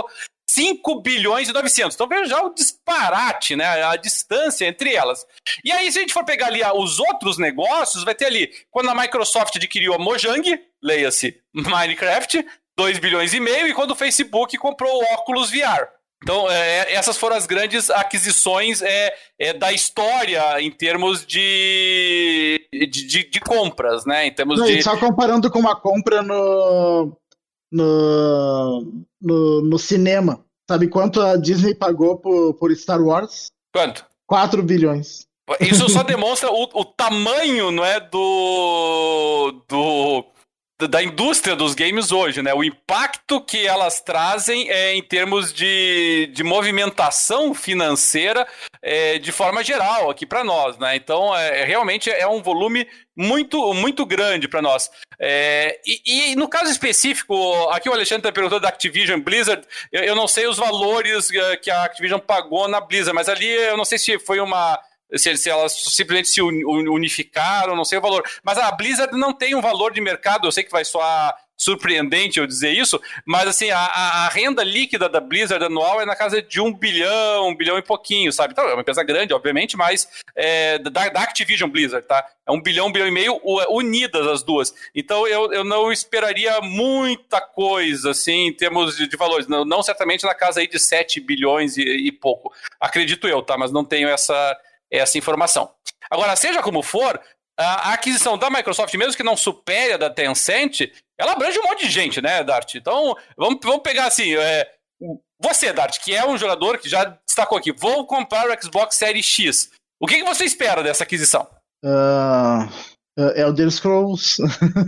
cinco bilhões e novecentos. Então veja já o disparate, né? A distância entre elas. E aí, se a gente for pegar ali os outros negócios, vai ter ali, quando a Microsoft adquiriu a Mojang, leia-se Minecraft, dois bilhões e meio, e quando o Facebook comprou o Oculus V R. Então, é, essas foram as grandes aquisições é, é, da história em termos de, de, de, de compras, né? Em termos Não, de... Só comparando com uma compra no, no, no, no cinema. Sabe quanto a Disney pagou por, por Star Wars? Quanto? quatro bilhões. Isso só demonstra o, o tamanho, não é, do... do... da indústria dos games hoje, né? O impacto que elas trazem é, em termos de, de movimentação financeira é, de forma geral aqui para nós, né? Então, é, realmente é um volume muito, muito grande para nós. É, e, e no caso específico, aqui o Alexandre está perguntando da Activision Blizzard, eu, eu não sei os valores que a Activision pagou na Blizzard, mas ali eu não sei se foi uma... Se, se elas simplesmente se unificaram, não sei o valor. Mas a Blizzard não tem um valor de mercado, eu sei que vai soar surpreendente eu dizer isso, mas assim, a, a renda líquida da Blizzard anual é na casa de um bilhão, um bilhão e pouquinho, sabe? Então é uma empresa grande, obviamente, mas é, da, da Activision Blizzard, tá? É um bilhão, um bilhão e meio unidas as duas. Então eu, eu não esperaria muita coisa, assim, em termos de, de valores. Não, não certamente na casa aí de sete bilhões e, e pouco. Acredito eu, tá? Mas não tenho essa... essa informação. Agora, seja como for, a aquisição da Microsoft, mesmo que não supere a da Tencent, ela abrange um monte de gente, né, Dart? Então, vamos, vamos pegar assim, é, você, Dart, que é um jogador que já destacou aqui, vou comprar o Xbox Series X. O que, que você espera dessa aquisição? Uh, uh, Elder Scrolls.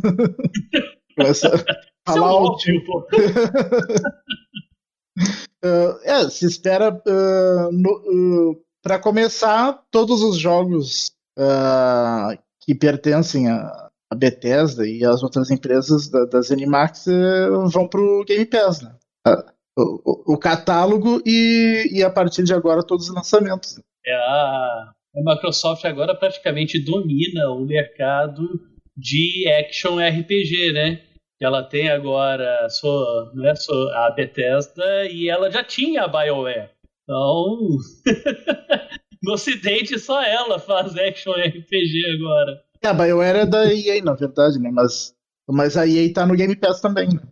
Fallout. uh, é, se espera uh, no... Uh, para começar, todos os jogos uh, que pertencem a, a Bethesda e as outras empresas da, da ZeniMax uh, vão para o Game Pass, né? Uh, o, o catálogo e, e a partir de agora todos os lançamentos. É, a, a Microsoft agora praticamente domina o mercado de action R P G, né? Ela tem agora a, sua, né, a Bethesda e ela já tinha a BioWare. Então, no Ocidente só ela faz action R P G agora. É, a BioWare é da E A, na verdade, né? Mas, mas a E A tá no Game Pass também, né?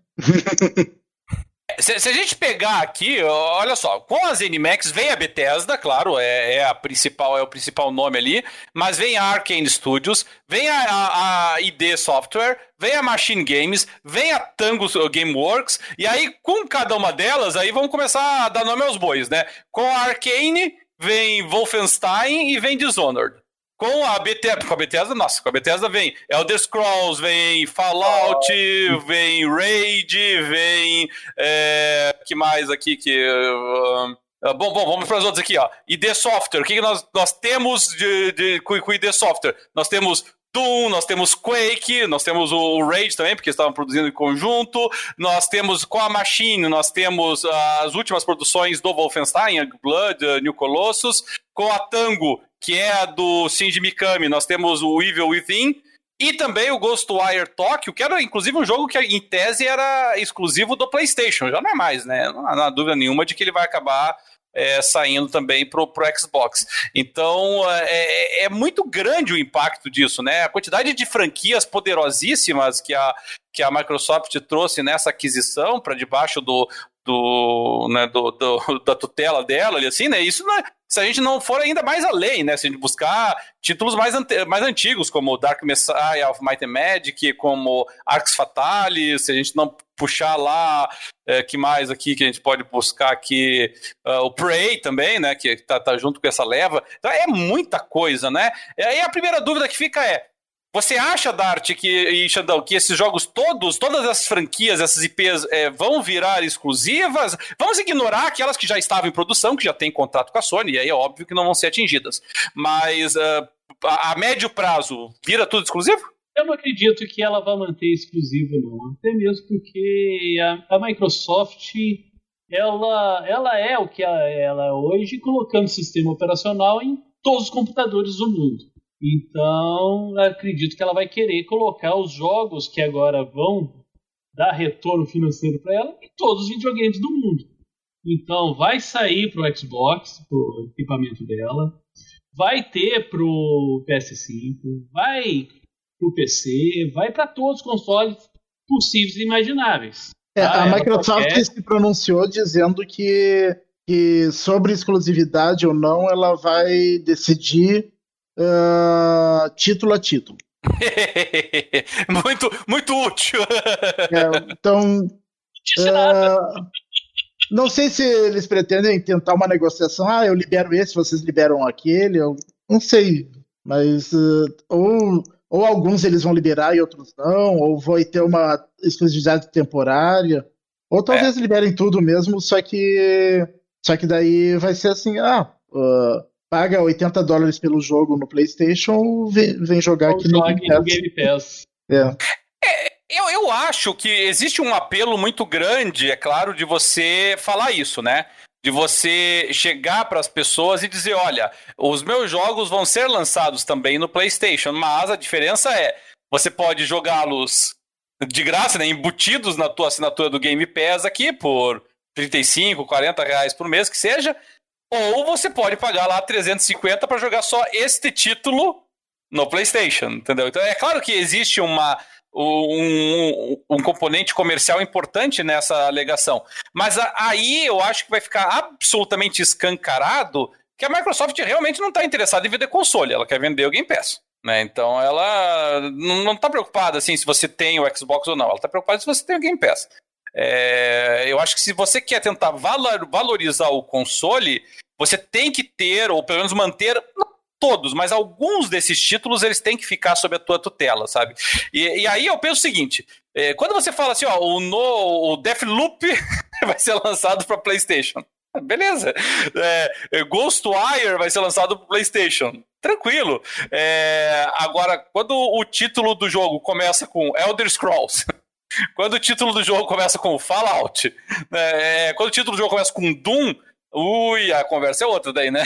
Se, se a gente pegar aqui, olha só, com a ZeniMax vem a Bethesda, claro, é, é, a principal, é o principal nome ali, mas vem a Arkane Studios, vem a, a, a I D Software, vem a Machine Games, vem a Tango Gameworks, e aí com cada uma delas, aí vamos começar a dar nome aos bois, né? Com a Arkane vem Wolfenstein e vem Dishonored. Com a Bethesda, com a Bethesda, nossa, com a Bethesda vem Elder Scrolls, vem Fallout, oh. vem Raid, vem... É, que mais aqui que... Uh, bom, bom, vamos para os outros aqui, ó. I D Software, o que, que nós, nós temos de, de, com, com I D Software? Nós temos Doom, nós temos Quake, nós temos o Raid também, porque estavam produzindo em conjunto, nós temos com a Machine, nós temos as últimas produções do Wolfenstein, Youngblood, uh, New Colossus, com a Tango, que é a do Shinji Mikami, nós temos o Evil Within, e também o Ghostwire Tokyo, que era inclusive um jogo que em tese era exclusivo do PlayStation, já não é mais, né? Não há dúvida nenhuma de que ele vai acabar é, saindo também pro, pro Xbox. Então é, é muito grande o impacto disso, né? A quantidade de franquias poderosíssimas que a, que a Microsoft trouxe nessa aquisição para debaixo do, do, né, do, do, da tutela dela, assim, né? Isso não é, se a gente não for ainda mais além, né? Se a gente buscar títulos mais, ante- mais antigos, como Dark Messiah of Might and Magic, como Arx Fatalis, se a gente não puxar lá, é, que mais aqui que a gente pode buscar aqui, uh, o Prey também, né? Que tá, tá junto com essa leva. Então é muita coisa, né? E aí a primeira dúvida que fica é: você acha, Dart, que, e Xandão, que esses jogos todos, todas essas franquias, essas I Ps, é, vão virar exclusivas? Vamos ignorar aquelas que já estavam em produção, que já têm contrato com a Sony, e aí é óbvio que não vão ser atingidas. Mas uh, a, a médio prazo, vira tudo exclusivo? Eu não acredito que ela vá manter exclusivo, não. Até mesmo porque a, a Microsoft, ela, ela é o que ela é hoje, colocando sistema operacional em todos os computadores do mundo. Então, acredito que ela vai querer colocar os jogos que agora vão dar retorno financeiro para ela em todos os videogames do mundo. Então vai sair pro Xbox, pro equipamento dela, vai ter pro P S cinco, vai pro P C, vai para todos os consoles possíveis e imagináveis. É, tá? a Ela Microsoft quer... se pronunciou dizendo que, que sobre exclusividade ou não, ela vai decidir uh, título a título. muito, muito útil. É, então, uh, não sei se eles pretendem tentar uma negociação. Ah, eu libero esse, vocês liberam aquele. Eu não sei, mas uh, ou, ou alguns eles vão liberar e outros não, ou vai ter uma exclusividade temporária, ou talvez é. liberem tudo mesmo, só que só que daí vai ser assim, ah, uh, paga oitenta dólares pelo jogo no PlayStation, vem, vem jogar ou aqui no Game Pass. Game Pass. É. É, eu, eu acho que existe um apelo muito grande, é claro, de você falar isso, né? De você chegar para as pessoas e dizer, olha, os meus jogos vão ser lançados também no PlayStation, mas a diferença é, você pode jogá-los de graça, né, embutidos na tua assinatura do Game Pass aqui por trinta e cinco, quarenta reais por mês, que seja, ou você pode pagar lá trezentos e cinquenta para jogar só este título no PlayStation, entendeu? Então é claro que existe uma, um, um componente comercial importante nessa alegação, mas a, aí eu acho que vai ficar absolutamente escancarado que a Microsoft realmente não está interessada em vender console, ela quer vender o Game Pass. Né? Então ela não está preocupada assim, se você tem o Xbox ou não, ela está preocupada se você tem o Game Pass. É, eu acho que se você quer tentar valor, valorizar o console, você tem que ter, ou pelo menos manter, não todos, mas alguns desses títulos eles têm que ficar sob a tua tutela, sabe? E, e aí eu penso o seguinte, é, quando você fala assim, ó, o, no, o Deathloop vai ser lançado para PlayStation, beleza. É, Ghostwire vai ser lançado para PlayStation, tranquilo. É, agora, quando o título do jogo começa com Elder Scrolls, quando o título do jogo começa com Fallout, é, quando o título do jogo começa com Doom, ui, a conversa é outra daí, né?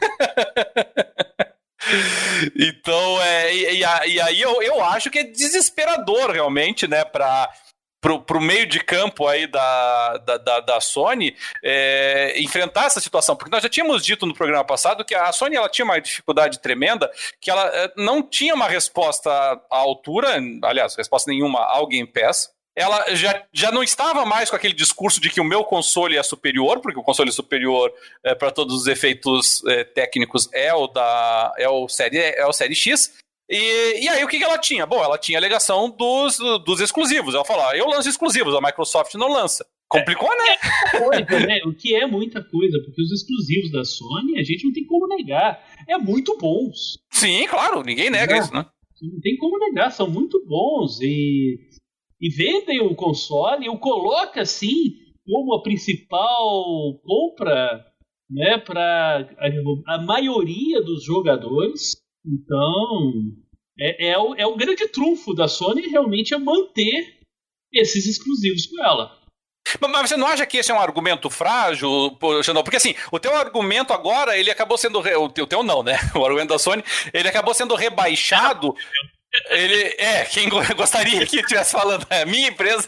Então, é, e, e aí eu, eu acho que é desesperador realmente, né, para pro, pro meio de campo aí da, da, da, da Sony é, enfrentar essa situação, porque nós já tínhamos dito no programa passado que a Sony ela tinha uma dificuldade tremenda, que ela não tinha uma resposta à altura, aliás, resposta nenhuma ao Game Pass. Ela já, já não estava mais com aquele discurso de que o meu console é superior, porque o console superior, é, para todos os efeitos é, técnicos, é o, da, é, o série, é o Série X. E, e aí o que, que ela tinha? Bom, ela tinha a alegação dos, dos exclusivos. Ela falou, ah, eu lanço exclusivos, a Microsoft não lança. Complicou, né? É coisa, né? O que é muita coisa, porque os exclusivos da Sony, a gente não tem como negar. É muito bons. Sim, claro, ninguém nega não, isso, né? Não tem como negar, são muito bons. E... E vendem o console, o coloca assim como a principal compra, né, para a, a maioria dos jogadores. Então, é, é, o, é o grande trunfo da Sony realmente é manter esses exclusivos com ela. Mas você não acha que esse é um argumento frágil, Xandão? Porque assim, o teu argumento agora, ele acabou sendo... Re... O teu, teu não, né? O argumento da Sony, ele acabou sendo rebaixado... Ele, é, quem gostaria que estivesse falando, é a minha empresa.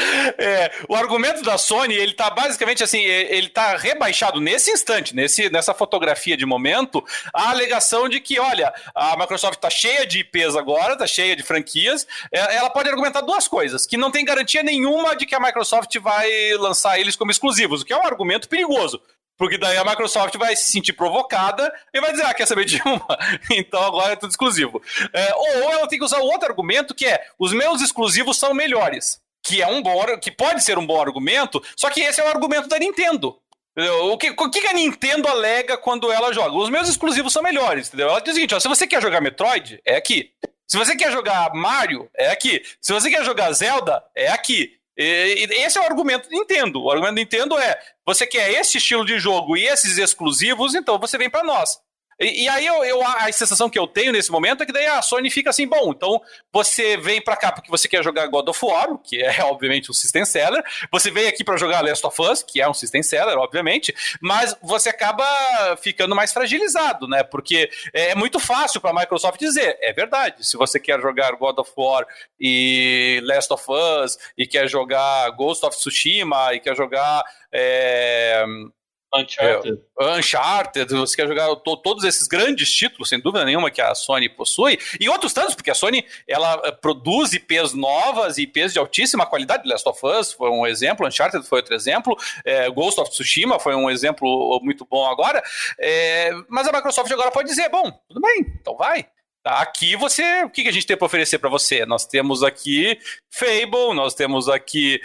É, o argumento da Sony, ele tá basicamente assim, ele tá rebaixado nesse instante, nesse, nessa fotografia de momento, a alegação de que, olha, a Microsoft tá cheia de I Ps agora, tá cheia de franquias, ela pode argumentar duas coisas, que não tem garantia nenhuma de que a Microsoft vai lançar eles como exclusivos, o que é um argumento perigoso. Porque daí a Microsoft vai se sentir provocada e vai dizer, ah, quer saber de uma? Então agora é tudo exclusivo. É, ou ela tem que usar o outro argumento, que é, os meus exclusivos são melhores. Que é um bom, que pode ser um bom argumento, só que esse é o argumento da Nintendo. O que, o que a Nintendo alega quando ela joga? Os meus exclusivos são melhores, entendeu? Ela diz o seguinte, ó, se você quer jogar Metroid, é aqui. Se você quer jogar Mario, é aqui. Se você quer jogar Zelda, é aqui. E esse é o argumento do Nintendo. O argumento do Nintendo é, você quer esse estilo de jogo e esses exclusivos, então você vem para nós. E, e aí eu, eu, a sensação que eu tenho nesse momento é que daí a Sony fica assim, bom, então você vem pra cá porque você quer jogar God of War, que é obviamente um system seller, você vem aqui pra jogar Last of Us, que é um system seller, obviamente, mas você acaba ficando mais fragilizado, né, porque é muito fácil pra Microsoft dizer, é verdade, se você quer jogar God of War e Last of Us, e quer jogar Ghost of Tsushima, e quer jogar... É... Uncharted. É, Uncharted, você quer jogar to, todos esses grandes títulos, sem dúvida nenhuma, que a Sony possui, e outros tantos, porque a Sony, ela produz I Ps novas, I Ps de altíssima qualidade. Last of Us foi um exemplo, Uncharted foi outro exemplo, é, Ghost of Tsushima foi um exemplo muito bom agora, é, mas a Microsoft agora pode dizer, bom, tudo bem, então vai. Aqui você, o que a gente tem para oferecer para você? Nós temos aqui Fable, nós temos aqui...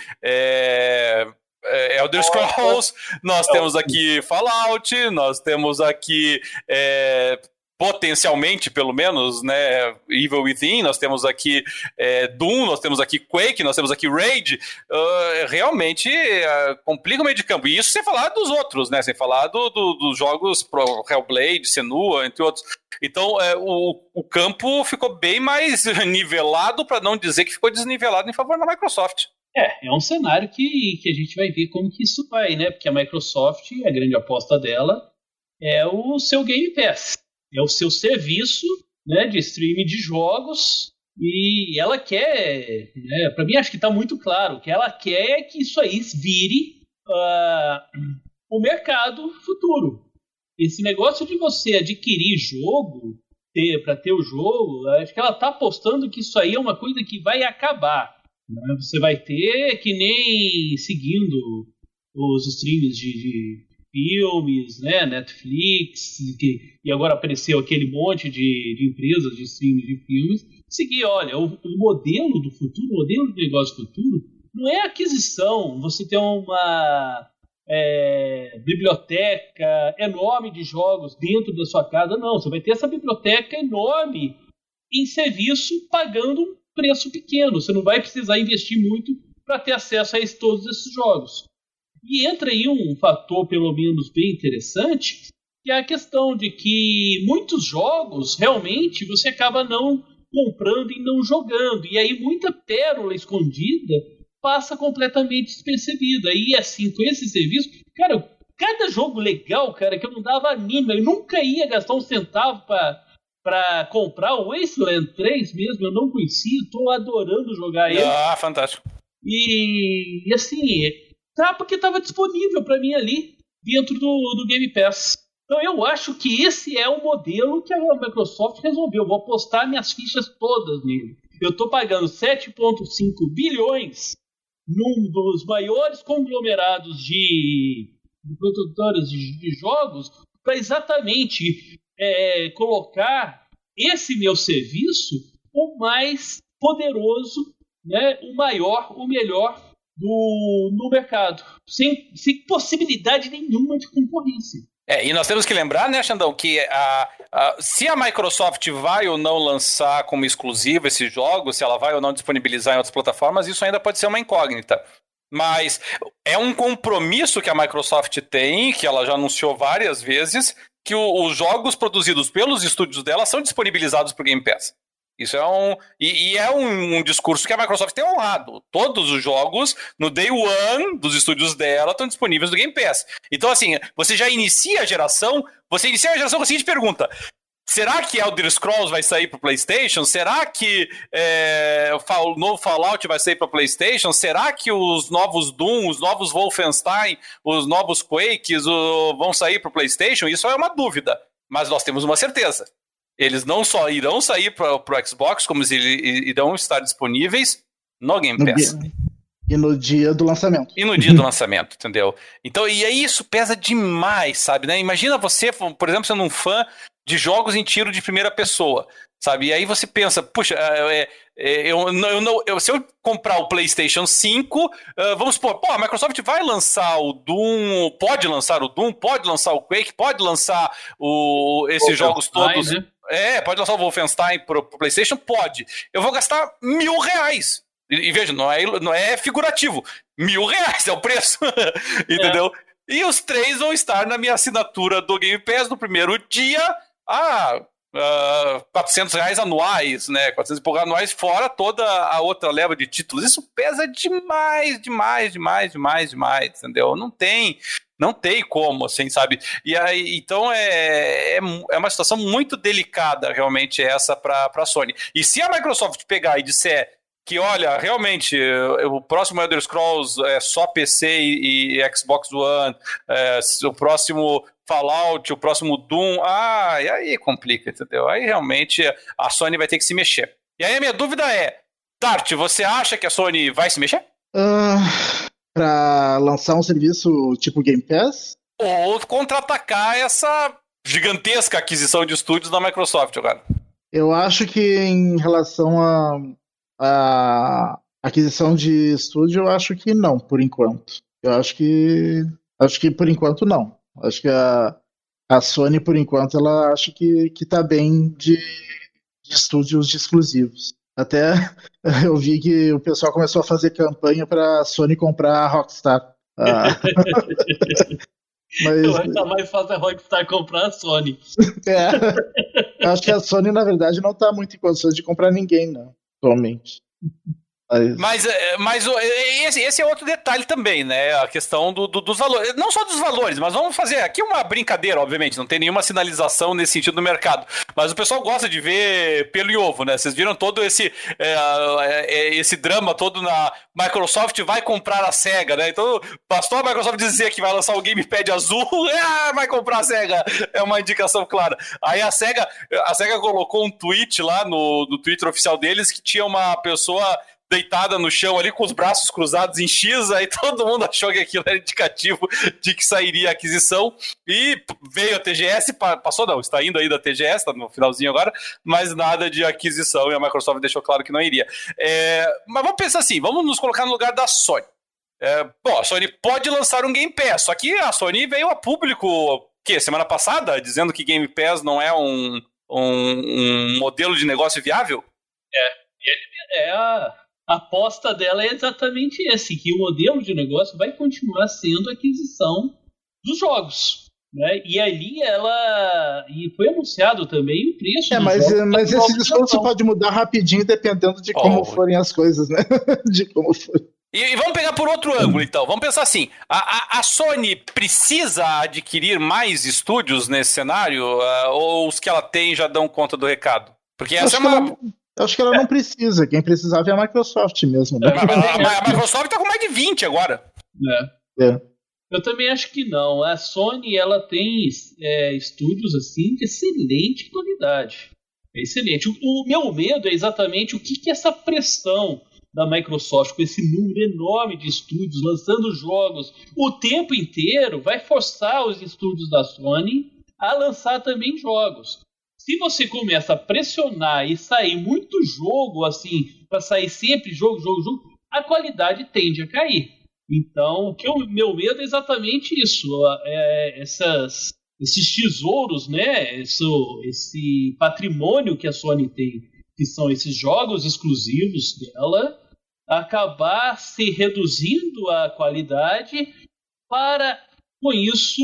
É, Elder Scrolls, nós temos aqui Fallout, nós temos aqui é, potencialmente, pelo menos, né, Evil Within, nós temos aqui é, Doom, nós temos aqui Quake, nós temos aqui Raid, uh, realmente uh, complica o meio de campo, e isso sem falar dos outros, né, sem falar do, do, dos jogos pro Hellblade, Senua, entre outros. Então é, o, o campo ficou bem mais nivelado, para não dizer que ficou desnivelado em favor da Microsoft. É, é um cenário que, que a gente vai ver como que isso vai, né? Porque a Microsoft, a grande aposta dela é o seu Game Pass. É o seu serviço, né, de streaming de jogos. E ela quer, né, para mim acho que está muito claro, o que ela quer é que isso aí vire uh, o mercado futuro. Esse negócio de você adquirir jogo para ter o jogo, acho que ela está apostando que isso aí é uma coisa que vai acabar. Você vai ter que nem seguindo os streams de, de filmes, né, Netflix, que, e agora apareceu aquele monte de, de empresas de streaming de filmes. Seguir, olha, o, o modelo do futuro, o modelo de negócio futuro, não é aquisição, você tem uma é, biblioteca enorme de jogos dentro da sua casa, não. Você vai ter essa biblioteca enorme em serviço pagando um preço pequeno, você não vai precisar investir muito para ter acesso a esse, todos esses jogos. E entra aí um fator pelo menos bem interessante, que é a questão de que muitos jogos realmente você acaba não comprando e não jogando, e aí muita pérola escondida passa completamente despercebida. E assim, com esse serviço, cara, cada jogo legal, cara, que eu não dava a mínima, eu nunca ia gastar um centavo para Pra comprar o Wasteland três mesmo, eu não conhecia, tô adorando jogar ele. Ah, fantástico. E, e assim, tá porque tava disponível para mim ali, dentro do, do Game Pass. Então eu acho que esse é o modelo que a Microsoft resolveu. Vou apostar minhas fichas todas nele. Eu tô pagando sete vírgula cinco bilhões num dos maiores conglomerados de, de produtores de, de jogos para exatamente... É, colocar esse meu serviço o mais poderoso, né, o maior, o melhor do, no mercado, sem, sem possibilidade nenhuma de concorrência. É, e nós temos que lembrar, né, Xandão, que a, a, se a Microsoft vai ou não lançar como exclusivo esses jogos, se ela vai ou não disponibilizar em outras plataformas, isso ainda pode ser uma incógnita. Mas é um compromisso que a Microsoft tem, que ela já anunciou várias vezes, que o, os jogos produzidos pelos estúdios dela são disponibilizados para o Game Pass. Isso é um... E, e é um, um discurso que a Microsoft tem honrado. Todos os jogos, no Day One dos estúdios dela, estão disponíveis no Game Pass. Então, assim, você já inicia a geração, você inicia a geração com a seguinte pergunta: será que Elder Scrolls vai sair para o PlayStation? Será que é, o novo Fallout vai sair para o PlayStation? Será que os novos Doom, os novos Wolfenstein, os novos Quakes o, vão sair para o PlayStation? Isso é uma dúvida, mas nós temos uma certeza. Eles não só irão sair para o Xbox, como eles irão estar disponíveis no Game Pass. No dia, e no dia do lançamento. E no dia do lançamento, entendeu? Então, e aí isso pesa demais, sabe, né? Imagina você, por exemplo, sendo um fã de jogos em tiro de primeira pessoa, sabe? E aí você pensa, puxa, é, é, eu, eu, eu, eu, se eu comprar o PlayStation cinco, uh, vamos supor, pô, a Microsoft vai lançar o Doom, pode lançar o Doom, pode lançar o Quake, pode lançar o, esses jogos todos. Né? É, pode lançar o Wolfenstein pro, pro PlayStation? Pode. Eu vou gastar mil reais. E, e veja, não é, não é figurativo. Mil reais é o preço. Entendeu? É. E os três vão estar na minha assinatura do Game Pass no primeiro dia. ah, uh, quatrocentos reais anuais, né? quatrocentos e pouco anuais, fora toda a outra leva de títulos. Isso pesa demais, demais, demais, demais, demais, entendeu? Não tem, não tem como, assim, sabe? E aí, então é, é, é uma situação muito delicada, realmente, essa para a Sony. E se a Microsoft pegar e disser que, olha, realmente, o próximo Elder Scrolls é só P C e, e Xbox One, é, o próximo Fallout, o próximo Doom, ah, e aí complica, entendeu? Aí realmente a Sony vai ter que se mexer. E aí a minha dúvida é, Dart, você acha que a Sony vai se mexer? Uh, pra lançar um serviço tipo Game Pass? Ou contra-atacar essa gigantesca aquisição de estúdios da Microsoft agora? Eu acho que em relação a a aquisição de estúdio, eu acho que não, por enquanto. Eu acho que acho que por enquanto não. Acho que a, a Sony, por enquanto, ela acha que, que tá bem de, de estúdios de exclusivos. Até eu vi que o pessoal começou a fazer campanha para a Sony comprar a Rockstar. Ah. Mas vai estar mais fácil a Rockstar comprar a Sony. É. Acho que a Sony, na verdade, não tá muito em condições de comprar ninguém, não. Atualmente. Mas, mas, mas esse, esse é outro detalhe também, né? A questão do, do, dos valores. Não só dos valores, mas vamos fazer aqui uma brincadeira, obviamente. Não tem nenhuma sinalização nesse sentido no mercado. Mas o pessoal gosta de ver pelo e ovo, né? Vocês viram todo esse, é, esse drama todo na Microsoft vai comprar a SEGA, né? Então, bastou a Microsoft dizer que vai lançar o Gamepad azul, ah, vai comprar a SEGA. É uma indicação clara. Aí a SEGA, a SEGA colocou um tweet lá no, no Twitter oficial deles que tinha uma pessoa deitada no chão ali com os braços cruzados em X, aí todo mundo achou que aquilo era indicativo de que sairia a aquisição, e veio a T G S, passou não, está indo aí da T G S, está no finalzinho agora, mas nada de aquisição, e a Microsoft deixou claro que não iria. É, mas vamos pensar assim, vamos nos colocar no lugar da Sony. É, bom, a Sony pode lançar um Game Pass, só que a Sony veio a público, que, semana passada, dizendo que Game Pass não é um, um, um modelo de negócio viável? É, é a... A aposta dela é exatamente esse, que o modelo de negócio vai continuar sendo a aquisição dos jogos, né? E ali ela... E foi anunciado também o preço É, dos mas, jogos. mas esse discurso pode mudar rapidinho dependendo de como oh. forem as coisas, né? de como for. E, e vamos pegar por outro ângulo, então. Vamos pensar assim, a, a, a Sony precisa adquirir mais estúdios nesse cenário? Uh, ou os que ela tem já dão conta do recado? Porque essa Acho é uma... Ela... Eu acho que ela é. não precisa. Quem precisava é a Microsoft mesmo. Né? A, a, a Microsoft tá com mais de vinte agora. É. É. Eu também acho que não. A Sony ela tem é, estúdios assim de excelente qualidade. É excelente. O, o meu medo é exatamente o que, que essa pressão da Microsoft, com esse número enorme de estúdios lançando jogos o tempo inteiro, vai forçar os estúdios da Sony a lançar também jogos. Se você começa a pressionar e sair muito jogo, assim, para sair sempre jogo, jogo, jogo, a qualidade tende a cair. Então, o que o meu medo é exatamente isso. É, essas, esses tesouros, né? Esse, esse patrimônio que a Sony tem, que são esses jogos exclusivos dela, acabar se reduzindo a qualidade para, com isso,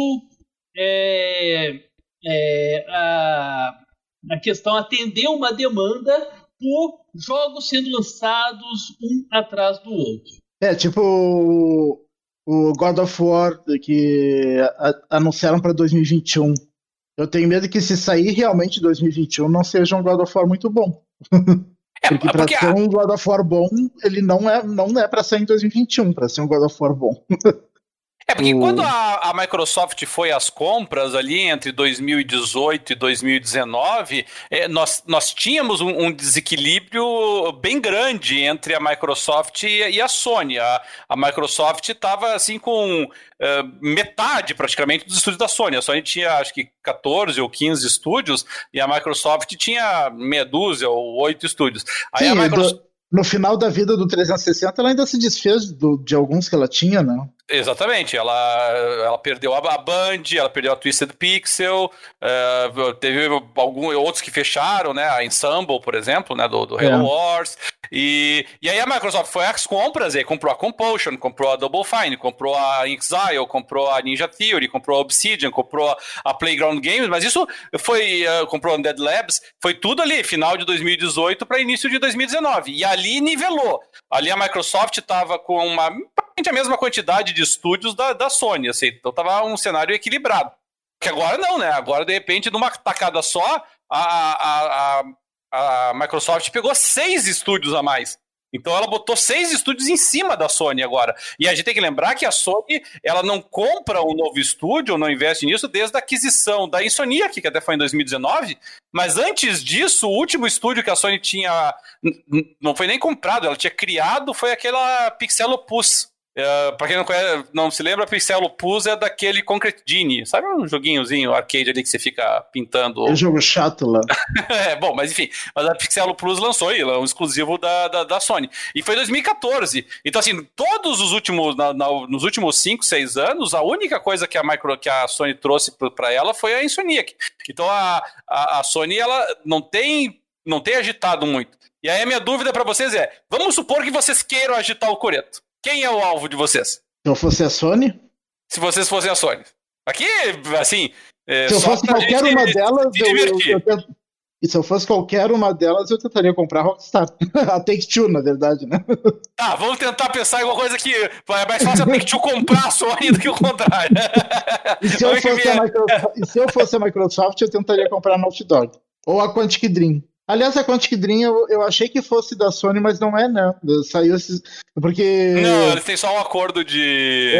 é, é, a... a questão atender uma demanda por jogos sendo lançados um atrás do outro. É, tipo o, o God of War que a, anunciaram para dois mil e vinte e um. Eu tenho medo que se sair realmente em dois mil e vinte e um não seja um God of War muito bom. É, porque para ser a... um God of War bom, ele não é, não é para sair em dois mil e vinte e um, para ser um God of War bom. É, porque o... quando a, a Microsoft foi às compras ali entre dois mil e dezoito e dois mil e dezenove, é, nós, nós tínhamos um, um desequilíbrio bem grande entre a Microsoft e, e a Sony. A, a Microsoft estava assim com uh, metade praticamente dos estúdios da Sony. A Sony tinha acho que catorze ou quinze estúdios e a Microsoft tinha meia dúzia ou oito estúdios. Aí Sim, a Microsoft... do, no final da vida do trezentos e sessenta ela ainda se desfez do, de alguns que ela tinha, né? Exatamente, ela, ela perdeu a Band, ela perdeu a Twisted Pixel, uh, teve alguns outros que fecharam, né, a Ensemble, por exemplo, né, do, do Halo é. Wars, E, e aí a Microsoft foi às compras, aí comprou a Compulsion, comprou a Double Fine, comprou a Inxile, comprou a Ninja Theory, comprou a Obsidian, comprou a Playground Games, mas isso foi, uh, comprou a Undead Labs, foi tudo ali, final de dois mil e dezoito para início de dois mil e dezenove, e ali nivelou. Ali a Microsoft estava com uma, a mesma quantidade de estúdios da, da Sony, assim, então estava um cenário equilibrado. Que agora não, né? Agora, de repente, numa tacada só, a, a, a, a Microsoft pegou seis estúdios a mais. Então ela botou seis estúdios em cima da Sony agora. E a gente tem que lembrar que a Sony, ela não compra um novo estúdio, não investe nisso desde a aquisição da Insomniac, que até foi em dois mil e dezenove, mas antes disso, o último estúdio que a Sony tinha, não foi nem comprado, ela tinha criado, foi aquela Pixel Opus. Uh, pra quem não conhece, não se lembra, Pixel Opus é daquele Concrete Genie, sabe um joguinhozinho arcade ali que você fica pintando? É um jogo chato lá. É, bom, mas enfim, mas a Pixel Plus lançou aí, um exclusivo da, da, da Sony, e foi em dois mil e catorze, então assim, todos os últimos, na, na, nos últimos cinco, seis anos, a única coisa que a, micro, que a Sony trouxe para ela foi a Insomniac, então a, a, a Sony, ela não tem, não tem agitado muito, e aí a minha dúvida para vocês é, vamos supor que vocês queiram agitar o coreto. Quem é o alvo de vocês? Se eu fosse a Sony? Se vocês fossem a Sony. Aqui, assim... É, se eu fosse qualquer uma delas, eu, eu, eu tento... E se eu fosse qualquer uma delas, eu tentaria comprar a Rockstar. A Take-Two, na verdade, né? Tá, vamos tentar pensar em alguma coisa que é mais fácil a Take-Two comprar a Sony do que o contrário. E se, eu fosse a Microsoft, e se eu fosse a Microsoft, eu tentaria comprar a Naughty Dog. Ou a Quantic Dream. Aliás, a Quantic Dream eu, eu achei que fosse da Sony, mas não é, né? Saiu esses... Porque... Não, eles têm só um acordo de...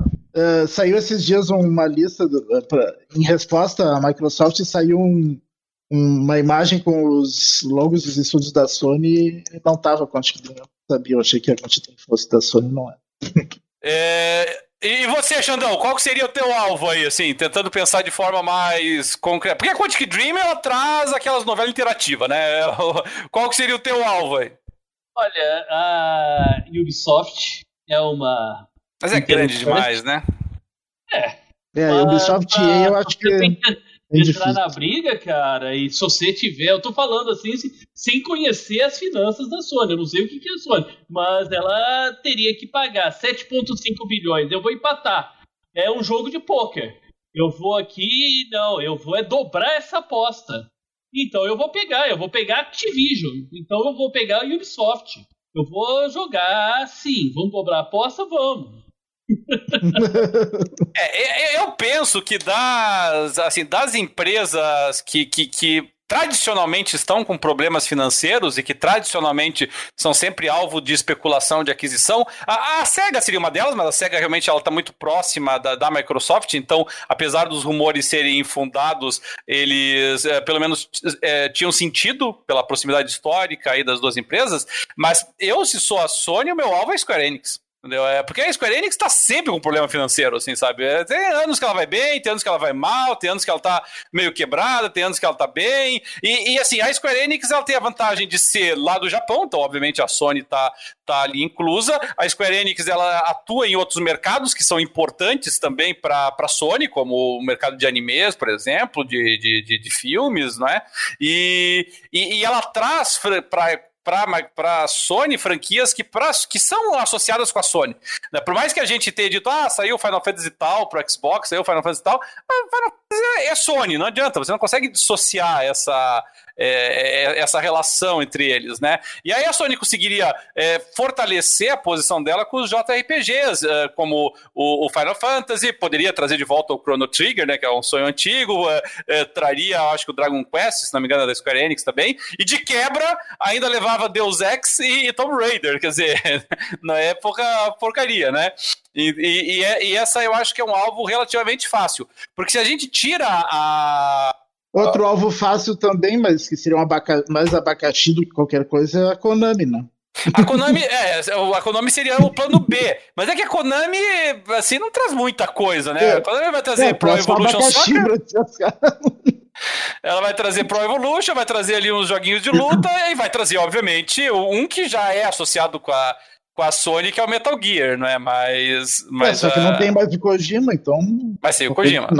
É, uh, saiu esses dias uma lista, do, pra, em resposta à Microsoft, saiu um, uma imagem com os logos dos estúdios da Sony e não tava a Quantic Dream. Eu não sabia, eu achei que a Quantic Dream fosse da Sony, não é. É... E você, Xandão, qual que seria o teu alvo aí, assim, tentando pensar de forma mais concreta? Porque a Quantic Dream, ela traz aquelas novelas interativas, né? Qual que seria o teu alvo aí? Olha, a Ubisoft é uma... Mas é grande demais, né? É. É, a Ubisoft e a eu acho que... É entrar na briga, cara, e se você tiver, eu tô falando assim, sem conhecer as finanças da Sony, eu não sei o que, que é a Sony, mas ela teria que pagar sete vírgula cinco bilhões, eu vou empatar, é um jogo de pôquer, eu vou aqui, não, eu vou é dobrar essa aposta, então eu vou pegar, eu vou pegar Activision, então eu vou pegar a Ubisoft, eu vou jogar assim, vamos dobrar a aposta, vamos. É, eu penso que das, assim, das empresas que, que, que tradicionalmente estão com problemas financeiros e que tradicionalmente são sempre alvo de especulação de aquisição, a, a SEGA seria uma delas, mas a SEGA realmente está muito próxima da, da Microsoft, então apesar dos rumores serem infundados, eles é, pelo menos é, tinham sentido pela proximidade histórica aí das duas empresas, mas eu, se sou a Sony, o meu alvo é a Square Enix. Entendeu? É, porque a Square Enix tá sempre com problema financeiro, assim, sabe? É, tem anos que ela vai bem, tem anos que ela vai mal, tem anos que ela tá meio quebrada, tem anos que ela tá bem. E, e assim, a Square Enix, ela tem a vantagem de ser lá do Japão, então obviamente a Sony tá, tá ali inclusa. A Square Enix, ela atua em outros mercados que são importantes também para a Sony, como o mercado de animes, por exemplo, de, de, de, de filmes, não é? E, e, e ela traz para para a Sony franquias que, pra, que são associadas com a Sony. Né? Por mais que a gente tenha dito, ah, saiu Final Fantasy tal para Xbox, saiu Final Fantasy tal, Final Fantasy é Sony, não adianta, você não consegue dissociar essa, é, essa relação entre eles, né? E aí a Sony conseguiria é, fortalecer a posição dela com os J R P Gs, é, como o, o Final Fantasy, poderia trazer de volta o Chrono Trigger, né, que é um sonho antigo, é, é, traria, acho que o Dragon Quest, se não me engano, da Square Enix também, e de quebra ainda levava Deus Ex e Tomb Raider, quer dizer, não é pouca porcaria, né? E, e, e essa eu acho que é um alvo relativamente fácil, porque se a gente tira a... Outro a... alvo fácil também, mas que seria um abaca... mais abacaxi do que qualquer coisa, é a Konami, né? A Konami, é, a Konami seria o plano B, mas é que a Konami, assim, não traz muita coisa, né? É. A Konami vai trazer é, Pro Evolution Soccer... Ela vai trazer Pro Evolution, vai trazer ali uns joguinhos de luta e vai trazer, obviamente, um que já é associado com a, com a Sony, que é o Metal Gear, não é? Mas, mas é, só que uh... não tem mais de Kojima, então... Vai ser o Kojima. Não.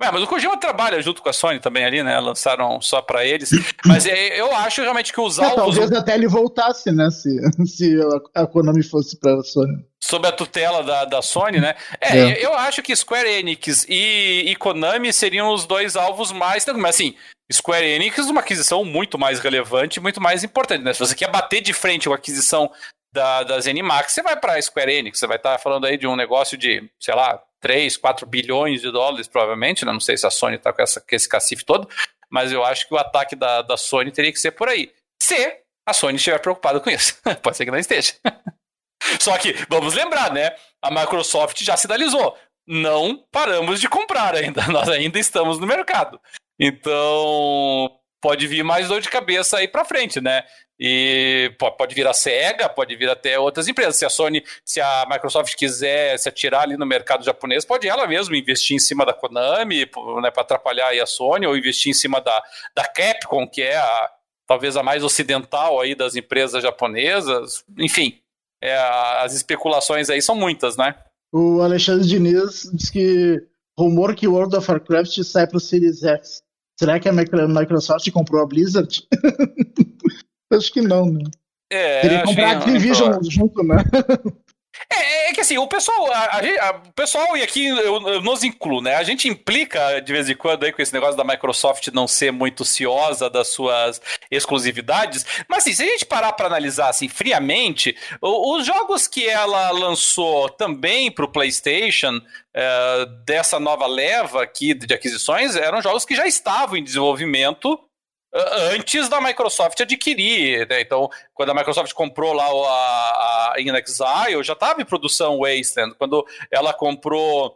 É, mas o Kojima trabalha junto com a Sony também ali, né? Lançaram só pra eles. Mas é, eu acho realmente que os é, alvos... Talvez até ele voltasse, né? Se, se a Konami fosse pra Sony. Sob a tutela da, da Sony, né? É, é, eu acho que Square Enix e, e Konami seriam os dois alvos mais... Mas assim, Square Enix é uma aquisição muito mais relevante, muito mais importante, né? Se você quer bater de frente com a aquisição da, da ZeniMax, você vai pra Square Enix, você vai estar falando aí de um negócio de, sei lá, três, quatro bilhões de dólares, provavelmente, né? Não sei se a Sony tá com, essa, com esse cacife todo, mas eu acho que o ataque da, da Sony teria que ser por aí. Se a Sony estiver preocupada com isso. Pode ser que não esteja. Só que, vamos lembrar, né? A Microsoft já sinalizou. Não paramos de comprar ainda. Nós ainda estamos no mercado. Então, pode vir mais dor de cabeça aí pra frente, né? E pode vir a SEGA, pode vir até outras empresas. Se a Sony, se a Microsoft quiser se atirar ali no mercado japonês, pode ela mesmo investir em cima da Konami, né, para atrapalhar aí a Sony, ou investir em cima da, da Capcom, que é a, talvez a mais ocidental aí das empresas japonesas. Enfim, é, as especulações aí são muitas, né? O Alexandre Diniz diz que rumor que World of Warcraft sai pro Series X. Será que a Microsoft comprou a Blizzard? Acho que não, né? É, Teria que comprar a Activision junto, né? É, é que assim, o pessoal, a, a, a, o pessoal, e aqui eu, eu nos incluo, né? A gente implica de vez em quando aí com esse negócio da Microsoft não ser muito ciosa das suas exclusividades, mas assim, se a gente parar para analisar assim friamente, os, os jogos que ela lançou também para o PlayStation, é, dessa nova leva aqui de aquisições, eram jogos que já estavam em desenvolvimento antes da Microsoft adquirir, né? Então, quando a Microsoft comprou lá a, a inXile, já estava em produção o Wasteland. Quando ela comprou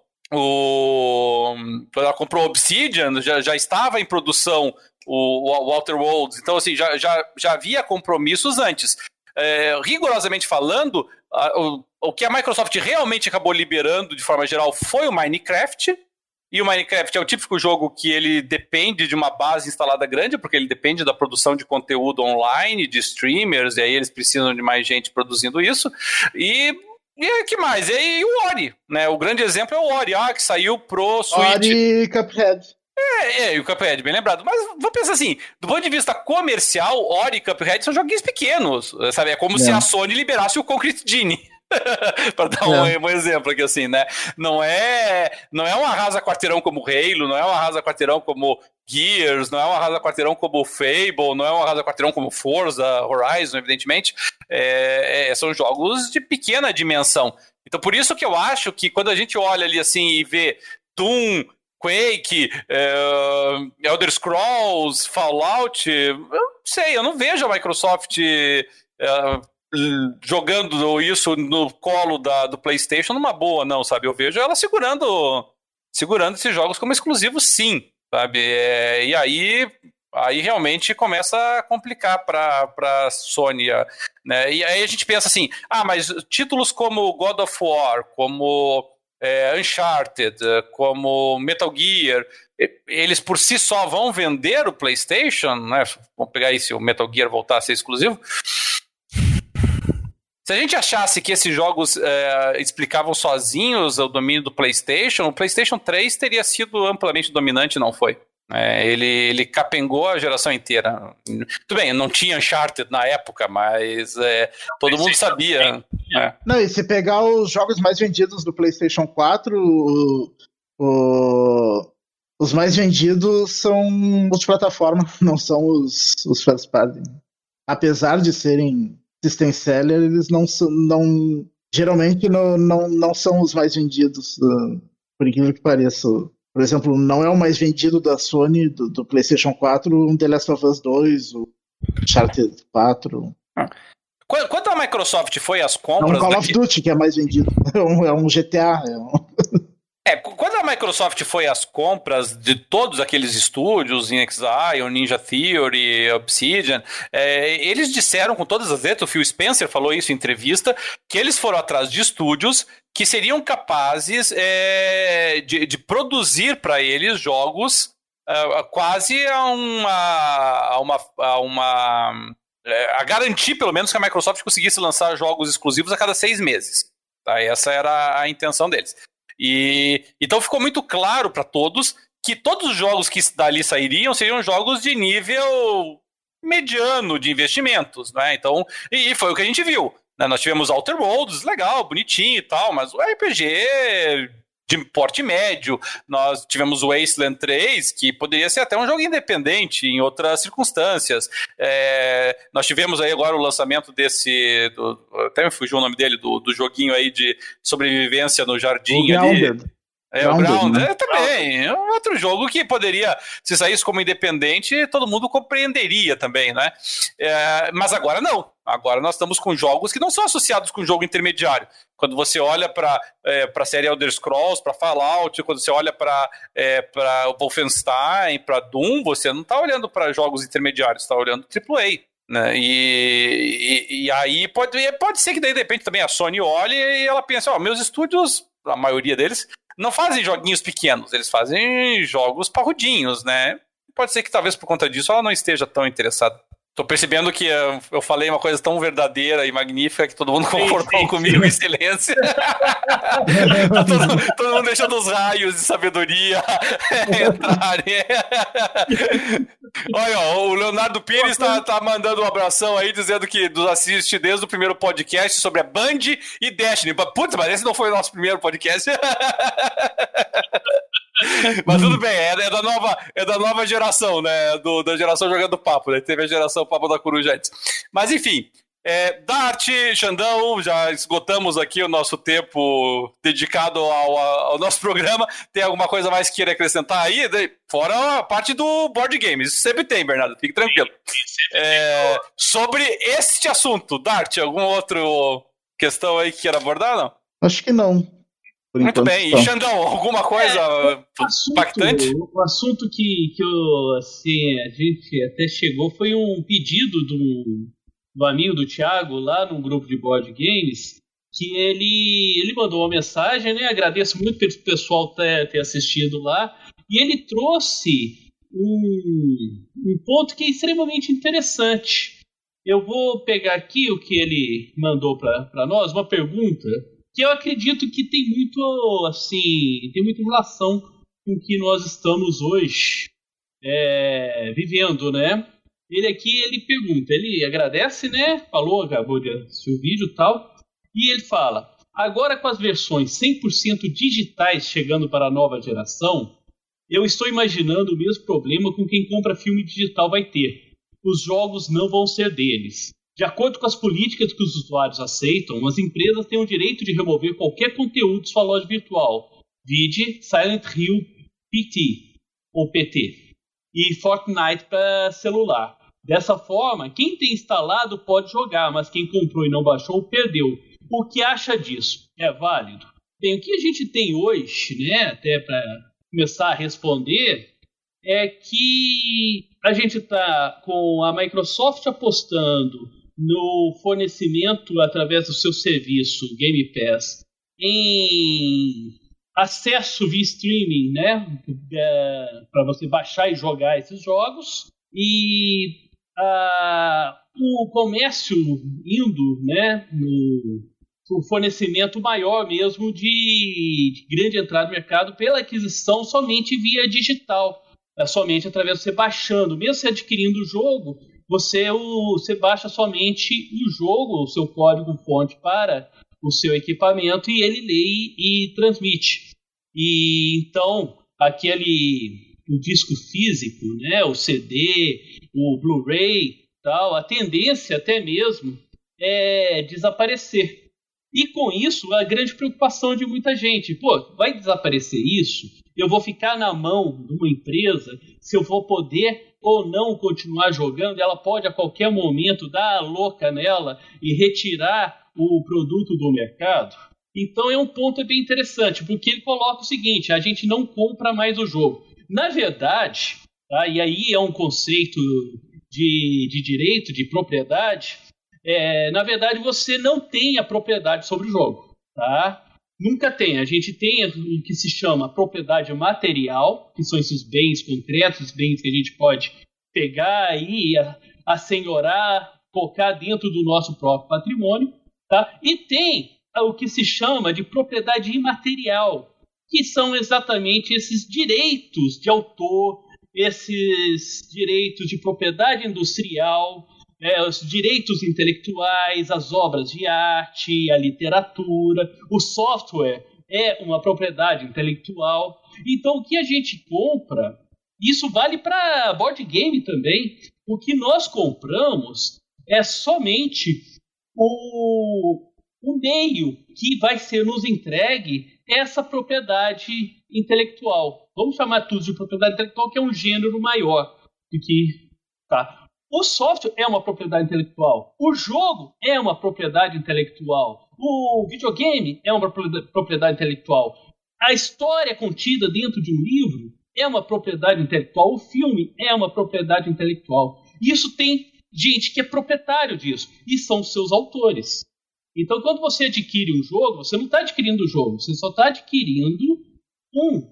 o quando ela comprou Obsidian, já, já estava em produção o, o Outer Worlds. Então, assim, já, já, já havia compromissos antes. É, rigorosamente falando, a, o, o que a Microsoft realmente acabou liberando de forma geral foi o Minecraft. E o Minecraft é o típico jogo que ele depende de uma base instalada grande, porque ele depende da produção de conteúdo online, de streamers, e aí eles precisam de mais gente produzindo isso. E, e que mais? E, e o Ori, né? O grande exemplo é o Ori, ah, que saiu pro Switch. Ori e Cuphead. É, é, e o Cuphead, bem lembrado. Mas vamos pensar assim, do ponto de vista comercial, Ori e Cuphead são joguinhos pequenos, sabe? É como é. se a Sony liberasse o Concrete Genie. Para dar um, é. um exemplo aqui assim, né? Não é, não é um arrasa-quarteirão como Halo, não é um arrasa-quarteirão como Gears, não é um arrasa-quarteirão como Fable, não é um arrasa-quarteirão como Forza Horizon, evidentemente. É, é, são jogos de pequena dimensão. Então, por isso que eu acho que quando a gente olha ali assim e vê Doom, Quake, é, Elder Scrolls, Fallout, eu não sei, eu não vejo a Microsoft é, jogando isso no colo da, do PlayStation numa boa, não, sabe? Eu vejo ela segurando segurando esses jogos como exclusivos, sim, sabe? É, e aí, aí realmente começa a complicar para a Sony, né? E aí a gente pensa assim, ah, mas títulos como God of War, como é, Uncharted, como Metal Gear, eles por si só vão vender o PlayStation, né? Vamos pegar aí se o Metal Gear voltar a ser exclusivo. Se a gente achasse que esses jogos é, explicavam sozinhos o domínio do PlayStation, o PlayStation três teria sido amplamente dominante, não foi? É, ele, ele capengou a geração inteira. Tudo bem, não tinha Uncharted na época, mas é, todo mundo sabia. É. Não, e se pegar os jogos mais vendidos do PlayStation quatro, o, o, os mais vendidos são multiplataforma, não são os, os first party. Apesar de serem system seller, eles não são, não, geralmente não, não, não são os mais vendidos, uh, por incrível que pareça. Por exemplo, não é o mais vendido da Sony, do, do PlayStation quatro, um The Last of Us dois, o Uncharted quatro. Ah. Quando a Microsoft foi às compras... É um Call daqui... of Duty que é mais vendido, é um, é um G T A. É um... É, quando a Microsoft foi às compras de todos aqueles estúdios, inXile, Ninja Theory, Obsidian, é, eles disseram com todas as letras, o Phil Spencer falou isso em entrevista, que eles foram atrás de estúdios que seriam capazes é, de, de produzir para eles jogos é, quase a uma... A uma, a uma é, a garantir, pelo menos, que a Microsoft conseguisse lançar jogos exclusivos a cada seis meses. Tá? Essa era a intenção deles. E, então ficou muito claro para todos que todos os jogos que dali sairiam seriam jogos de nível mediano de investimentos, né? Então, e foi o que a gente viu, né? Nós tivemos Outer Worlds, legal, bonitinho e tal, mas o R P G de porte médio, nós tivemos o Wasteland três, que poderia ser até um jogo independente em outras circunstâncias. É, nós tivemos aí agora o lançamento desse, do, até me fugiu o nome dele, do, do joguinho aí de sobrevivência no jardim ali. É, o Ground, né? é, também, é um outro jogo que poderia, se saísse como independente, todo mundo compreenderia também, né? É, mas agora não, agora nós estamos com jogos que não são associados com jogo intermediário. Quando você olha para é, a série Elder Scrolls, para Fallout, quando você olha para é, para Wolfenstein, para Doom, você não está olhando para jogos intermediários, está olhando triplo A. Né? E, e, e aí pode, pode ser que daí de repente também a Sony olhe e ela pense, ó, meus estúdios, a maioria deles, não fazem joguinhos pequenos, eles fazem jogos parrudinhos, né? Pode ser que talvez por conta disso ela não esteja tão interessada. Tô percebendo que eu, eu falei uma coisa tão verdadeira e magnífica que todo mundo concordou sim, sim, comigo sim. em silêncio. Tá todo, todo mundo deixando os raios de sabedoria entrarem. Olha, ó, o Leonardo Pires tá, tá mandando um abração aí, dizendo que nos assiste desde o primeiro podcast sobre a Band e Destiny. Putz, mas esse não foi o nosso primeiro podcast. Mas tudo bem, é, é, da nova, é da nova geração, né? Do, da geração jogando papo, né? Teve a geração Papo da Coruja antes. Mas enfim, é, Dart, Xandão, já esgotamos aqui o nosso tempo dedicado ao, ao nosso programa. Tem alguma coisa mais que queira acrescentar aí? Fora a parte do board game, isso sempre tem, Bernardo, fique tranquilo. É, sobre este assunto, Dart, alguma outra questão aí que queira abordar, não? Acho que não. Muito bem, e Xandão, alguma coisa é, assunto, impactante? O assunto que, que eu, assim, a gente até chegou foi um pedido do, do amigo do Thiago lá no grupo de board games, que ele, ele mandou uma mensagem, né? Agradeço muito pelo pessoal ter, ter assistido lá, e ele trouxe um, um ponto que é extremamente interessante. Eu vou pegar aqui o que ele mandou para nós, uma pergunta que eu acredito que tem muito, assim, tem muita relação com o que nós estamos hoje é, vivendo, né? Ele aqui, ele pergunta, ele agradece, né? Falou, acabou de assistir o vídeo e tal, e ele fala, agora com as versões cem por cento digitais chegando para a nova geração, eu estou imaginando o mesmo problema com quem compra filme digital vai ter. Os jogos não vão ser deles. De acordo com as políticas que os usuários aceitam, as empresas têm o direito de remover qualquer conteúdo de sua loja virtual. Vide Silent Hill P T, ou P T, e Fortnite para celular. Dessa forma, quem tem instalado pode jogar, mas quem comprou e não baixou, perdeu. O que acha disso? É válido? Bem, o que a gente tem hoje, né, até para começar a responder, é que a gente está com a Microsoft apostando no fornecimento através do seu serviço Game Pass em acesso via streaming, né, é, para você baixar e jogar esses jogos, e a, o comércio indo, né, no o fornecimento maior mesmo de, de grande entrada no mercado pela aquisição somente via digital, é somente através de você baixando, mesmo você adquirindo o jogo, Você, o, você baixa somente o jogo, o seu código-fonte para o seu equipamento e ele lê e, e transmite. E então, aquele o disco físico, né, o C D, o Blu-ray, tal, a tendência até mesmo é desaparecer. E com isso, a grande preocupação de muita gente. Pô, vai desaparecer isso? Eu vou ficar na mão de uma empresa se eu vou poder ou não continuar jogando, ela pode a qualquer momento dar a louca nela e retirar o produto do mercado. Então é um ponto bem interessante, porque ele coloca o seguinte, a gente não compra mais o jogo. Na verdade, tá, e aí é um conceito de, de direito, de propriedade, é, na verdade você não tem a propriedade sobre o jogo, tá? Nunca tem. A gente tem o que se chama propriedade material, que são esses bens concretos, bens que a gente pode pegar e assenhorar, colocar dentro do nosso próprio patrimônio, tá? E tem o que se chama de propriedade imaterial, que são exatamente esses direitos de autor, esses direitos de propriedade industrial, é, os direitos intelectuais, as obras de arte, a literatura, o software é uma propriedade intelectual. Então, o que a gente compra, isso vale para board game também, o que nós compramos é somente o, o meio que vai ser nos entregue essa propriedade intelectual. Vamos chamar tudo de propriedade intelectual, que é um gênero maior do que... Tá. O software é uma propriedade intelectual. O jogo é uma propriedade intelectual. O videogame é uma propriedade intelectual. A história contida dentro de um livro é uma propriedade intelectual. O filme é uma propriedade intelectual. Isso tem gente que é proprietário disso, e são seus autores. Então, quando você adquire um jogo, você não está adquirindo o jogo, você só está adquirindo um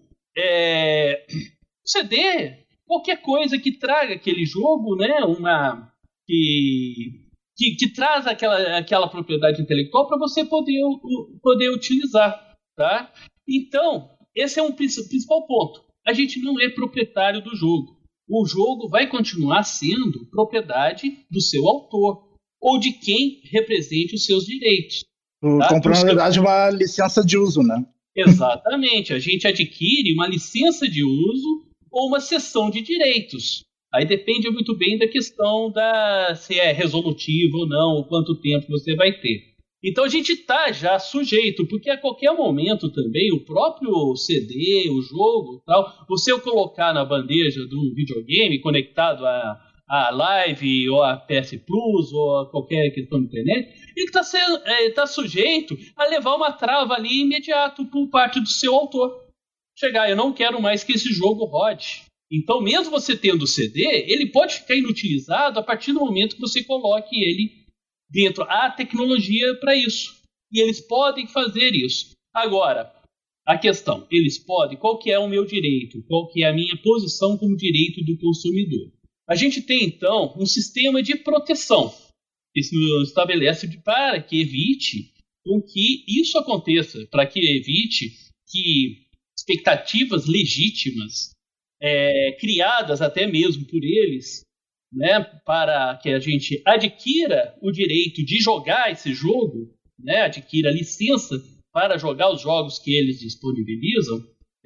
é, C D, qualquer coisa que traga aquele jogo, né, uma, que, que, que traz aquela, aquela propriedade intelectual para você poder, poder utilizar. Tá? Então, esse é um principal ponto. A gente não é proprietário do jogo. O jogo vai continuar sendo propriedade do seu autor ou de quem represente os seus direitos. Tá? Comprou, na verdade, uma licença de uso, né? Exatamente. A gente adquire uma licença de uso ou uma cessão de direitos. Aí depende muito bem da questão da se é resolutivo ou não, ou quanto tempo você vai ter. Então a gente está já sujeito, porque a qualquer momento também o próprio C D, o jogo, tal, você o colocar na bandeja do videogame conectado a, a Live ou a P S Plus ou a qualquer questão da internet, ele está é, tá sujeito a levar uma trava ali imediato por parte do seu autor. Chegar, eu não quero mais que esse jogo rode. Então, mesmo você tendo o C D, ele pode ficar inutilizado a partir do momento que você coloque ele dentro. Há tecnologia para isso. E eles podem fazer isso. Agora, a questão, eles podem, qual que é o meu direito? Qual que é a minha posição como direito do consumidor? A gente tem, então, um sistema de proteção. Isso estabelece para que evite com que isso aconteça, para que evite que expectativas legítimas, é, criadas até mesmo por eles, né, para que a gente adquira o direito de jogar esse jogo, né, adquira licença para jogar os jogos que eles disponibilizam,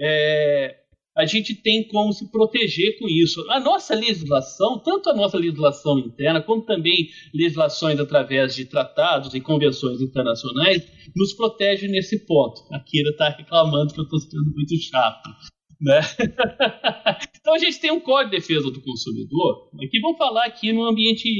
é, a gente tem como se proteger com isso. A nossa legislação, tanto a nossa legislação interna, como também legislações através de tratados e convenções internacionais, nos protege nesse ponto. A Kira está reclamando que eu estou sendo muito chato. Né? Então a gente tem um Código de Defesa do Consumidor, que vamos falar aqui no ambiente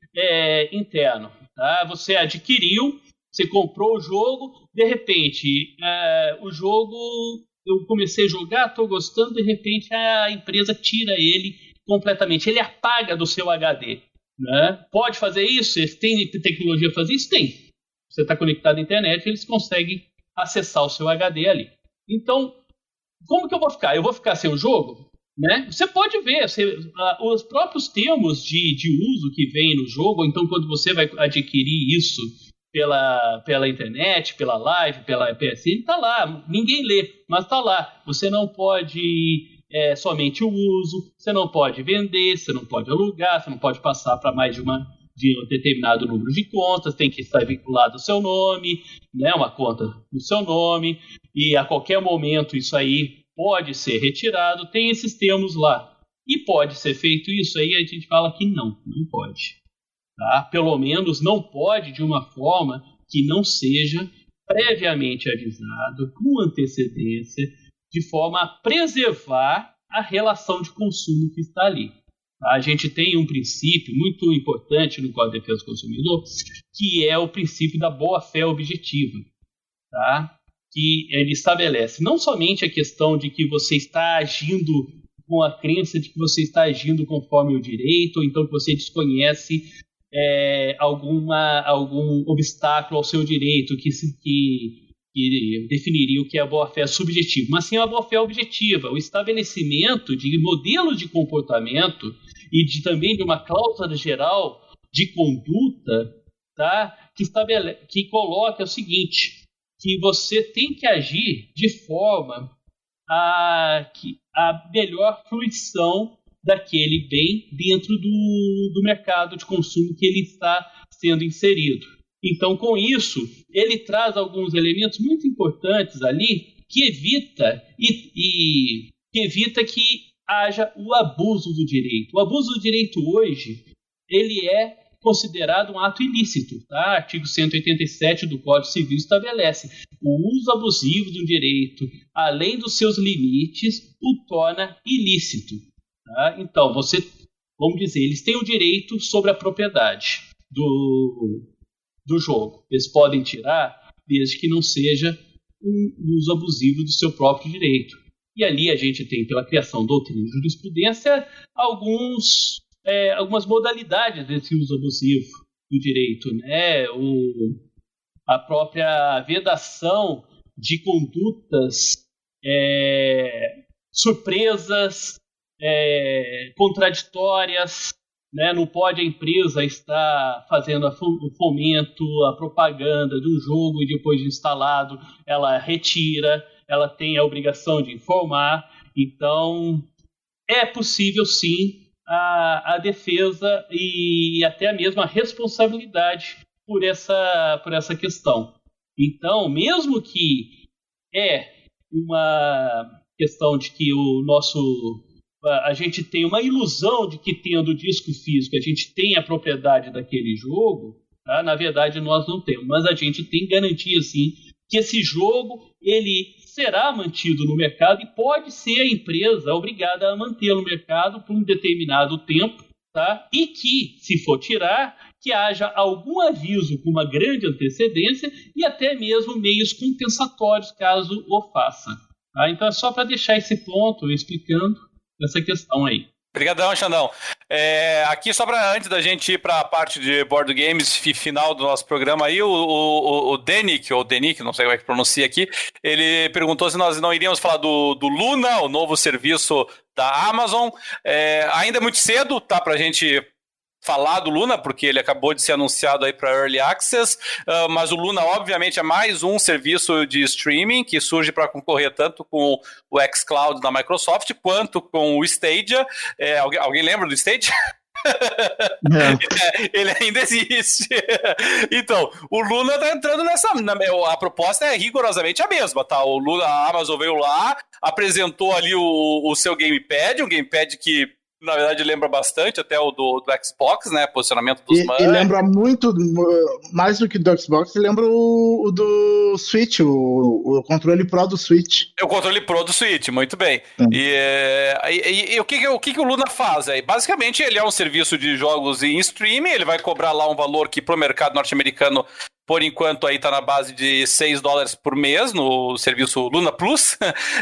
é, interno. Tá? Você adquiriu, você comprou o jogo, de repente é, o jogo, eu comecei a jogar, estou gostando, de repente a empresa tira ele completamente, ele apaga do seu H D. Né? Pode fazer isso? Eles têm tecnologia para fazer isso? Tem. Você está conectado à internet, eles conseguem acessar o seu H D ali. Então, como que eu vou ficar? Eu vou ficar sem o jogo? Né? Você pode ver, você, uh, os próprios termos de, de uso que vem no jogo, ou então quando você vai adquirir isso pela, pela internet, pela live, pela P S N, está lá, ninguém lê, mas está lá. Você não pode é, somente o uso, você não pode vender, você não pode alugar, você não pode passar para mais de, uma, de um determinado número de contas, tem que estar vinculado ao seu nome, né, uma conta no seu nome, e a qualquer momento isso aí pode ser retirado, tem esses termos lá. E pode ser feito isso aí, a gente fala que não, não pode. Tá? Pelo menos não pode de uma forma que não seja previamente avisado, com antecedência, de forma a preservar a relação de consumo que está ali. Tá? A gente tem um princípio muito importante no Código de Defesa do Consumidor, que é o princípio da boa-fé objetiva. Tá? Que ele estabelece não somente a questão de que você está agindo com a crença de que você está agindo conforme o direito, ou então que você desconhece é, alguma, algum obstáculo ao seu direito que, se, que, que definiria o que é a boa-fé subjetiva, mas sim a boa-fé objetiva, o estabelecimento de modelos de comportamento e de, também de uma cláusula geral de conduta, tá, que, estabele, que coloca o seguinte, que você tem que agir de forma a, a melhor fruição daquele bem dentro do, do mercado de consumo que ele está sendo inserido. Então, com isso, ele traz alguns elementos muito importantes ali que evita, e, e, que, evita que haja o abuso do direito. O abuso do direito hoje, ele é considerado um ato ilícito. Tá? Artigo cento e oitenta e sete do Código Civil estabelece o uso abusivo do direito, além dos seus limites, o torna ilícito. Tá? Então, você, vamos dizer, eles têm o direito sobre a propriedade do, do jogo. Eles podem tirar, desde que não seja um uso abusivo do seu próprio direito. E ali a gente tem, pela criação doutrina e jurisprudência, alguns, é, algumas modalidades desse uso abusivo do direito, né? O, a própria vedação de condutas é, surpresas, é, contraditórias, né? Não pode a empresa estar fazendo o fomento, a propaganda de um jogo e depois de instalado ela retira. Ela tem a obrigação de informar. Então, é possível, sim, a, a defesa e até mesmo a responsabilidade por essa, por essa questão. Então, mesmo que é uma questão de que o nosso... a gente tem uma ilusão de que tendo o disco físico a gente tem a propriedade daquele jogo, tá? Na verdade nós não temos, mas a gente tem garantia, sim, que esse jogo ele será mantido no mercado e pode ser a empresa obrigada a mantê-lo no mercado por um determinado tempo, tá? E que, se for tirar, que haja algum aviso com uma grande antecedência e até mesmo meios compensatórios caso o faça. Tá? Então é só para deixar esse ponto explicando essa questão aí. Obrigadão, Xandão. É, aqui só para antes da gente ir para a parte de board games final do nosso programa aí, o, o, o Denick, ou Denick, não sei como é que pronuncia aqui, ele perguntou se nós não iríamos falar do, do Luna, o novo serviço da Amazon. É, ainda é muito cedo, tá, para a gente falar do Luna, porque ele acabou de ser anunciado aí para Early Access, uh, mas o Luna, obviamente, é mais um serviço de streaming que surge para concorrer tanto com o xCloud da Microsoft, quanto com o Stadia. É, alguém, alguém lembra do Stadia? Ele ainda existe. Então, o Luna tá entrando nessa... Na, a proposta é rigorosamente a mesma, tá? O Luna, a Amazon veio lá, apresentou ali o, o seu gamepad, um gamepad que na verdade lembra bastante até o do, do Xbox, né, posicionamento dos e, e lembra muito, mais do que do Xbox, lembra o, o do Switch, o, o controle Pro do Switch. É o controle Pro do Switch, muito bem. É. E, e, e, e o, que, o que o Luna faz aí? Basicamente ele é um serviço de jogos em streaming, ele vai cobrar lá um valor que pro mercado norte-americano por enquanto aí tá na base de seis dólares por mês no serviço Luna Plus.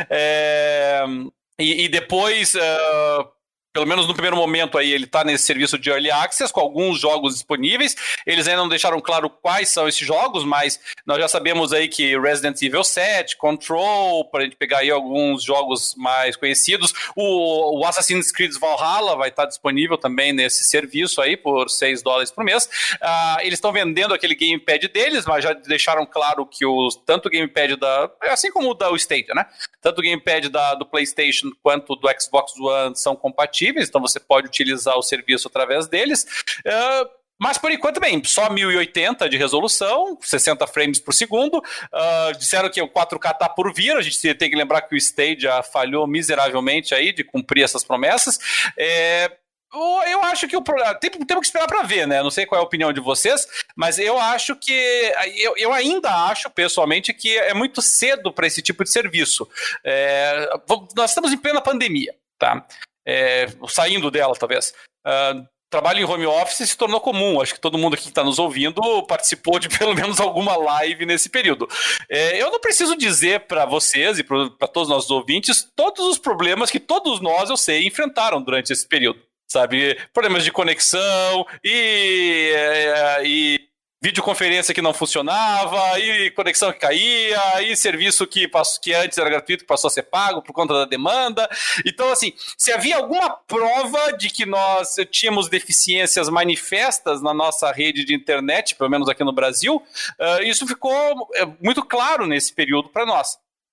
é, e, e depois... Uh, pelo menos no primeiro momento aí, ele está nesse serviço de Early Access, com alguns jogos disponíveis. Eles ainda não deixaram claro quais são esses jogos, mas nós já sabemos aí que Resident Evil sete, Control, para a gente pegar aí alguns jogos mais conhecidos. O, o Assassin's Creed Valhalla vai estar disponível também nesse serviço aí, por seis dólares por mês. Uh, eles estão vendendo aquele gamepad deles, mas já deixaram claro que os, tanto o gamepad da... assim como o da Stadia, né? Tanto o gamepad da, do PlayStation quanto do Xbox One são compatíveis, então você pode utilizar o serviço através deles. Uh, mas por enquanto, bem, só mil e oitenta de resolução, sessenta frames por segundo. Uh, disseram que o quatro K tá por vir, a gente tem que lembrar que o Stadia falhou miseravelmente aí de cumprir essas promessas. É... Eu acho que o tem, temos que esperar para ver, né? Não sei qual é a opinião de vocês, mas eu acho que eu, eu ainda acho pessoalmente que é muito cedo para esse tipo de serviço. É, nós estamos em plena pandemia, tá? É, saindo dela, talvez. Uh, trabalho em home office se tornou comum. Acho que todo mundo aqui que está nos ouvindo participou de pelo menos alguma live nesse período. É, eu não preciso dizer para vocês e para todos os nossos ouvintes todos os problemas que todos nós, eu sei, enfrentaram durante esse período. Sabe, problemas de conexão e, e videoconferência que não funcionava, e conexão que caía, e serviço que, passou, que antes era gratuito passou a ser pago por conta da demanda. Então, assim, se havia alguma prova de que nós tínhamos deficiências manifestas na nossa rede de internet, pelo menos aqui no Brasil, uh, isso ficou muito claro nesse período para nós.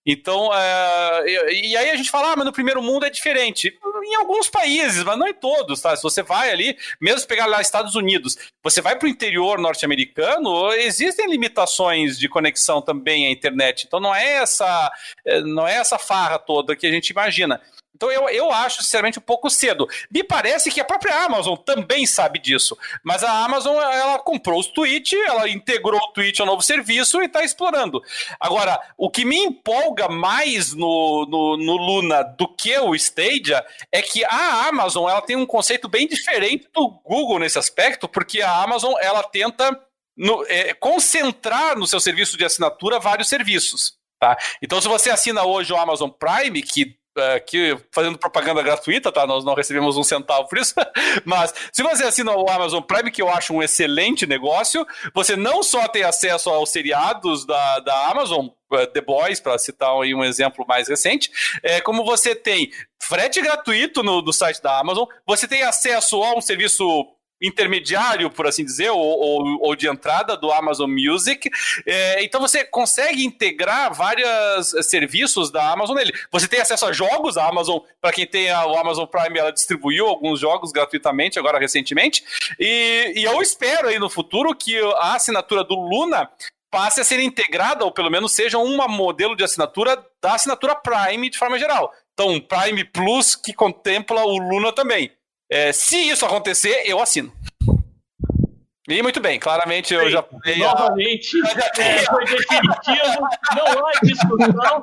Então, é, e, e aí a gente fala, ah, mas no primeiro mundo é diferente. Em alguns países, mas não em todos, tá? Se você vai ali, mesmo pegar lá Estados Unidos, você vai para o interior norte-americano, existem limitações de conexão também à internet. Então não é essa, não é essa farra toda que a gente imagina. Então eu, eu acho, sinceramente, um pouco cedo. Me parece que a própria Amazon também sabe disso. Mas a Amazon, ela comprou os Twitch, ela integrou o Twitch ao novo serviço e está explorando. Agora, o que me empolga mais no, no, no Luna do que o Stadia é que a Amazon, ela tem um conceito bem diferente do Google nesse aspecto, porque a Amazon, ela tenta no, é, concentrar no seu serviço de assinatura vários serviços. Tá? Então, se você assina hoje o Amazon Prime, que aqui fazendo propaganda gratuita, tá? Nós não recebemos um centavo por isso, mas se você assina o Amazon Prime, que eu acho um excelente negócio, você não só tem acesso aos seriados da, da Amazon, The Boys, para citar aí um exemplo mais recente, é, como você tem frete gratuito no, no site da Amazon, você tem acesso a um serviço intermediário, por assim dizer, ou, ou, ou de entrada do Amazon Music. É, então você consegue integrar vários serviços da Amazon nele. Você tem acesso a jogos, a Amazon, para quem tem a, o Amazon Prime, ela distribuiu alguns jogos gratuitamente, agora recentemente, e, e eu espero aí no futuro que a assinatura do Luna passe a ser integrada, ou pelo menos seja um modelo de assinatura da assinatura Prime de forma geral. Então, um Prime Plus que contempla o Luna também. É, se isso acontecer, eu assino. E muito bem, claramente eu Sim, já falei. Novamente, a... já é, foi definitivo, não há discussão.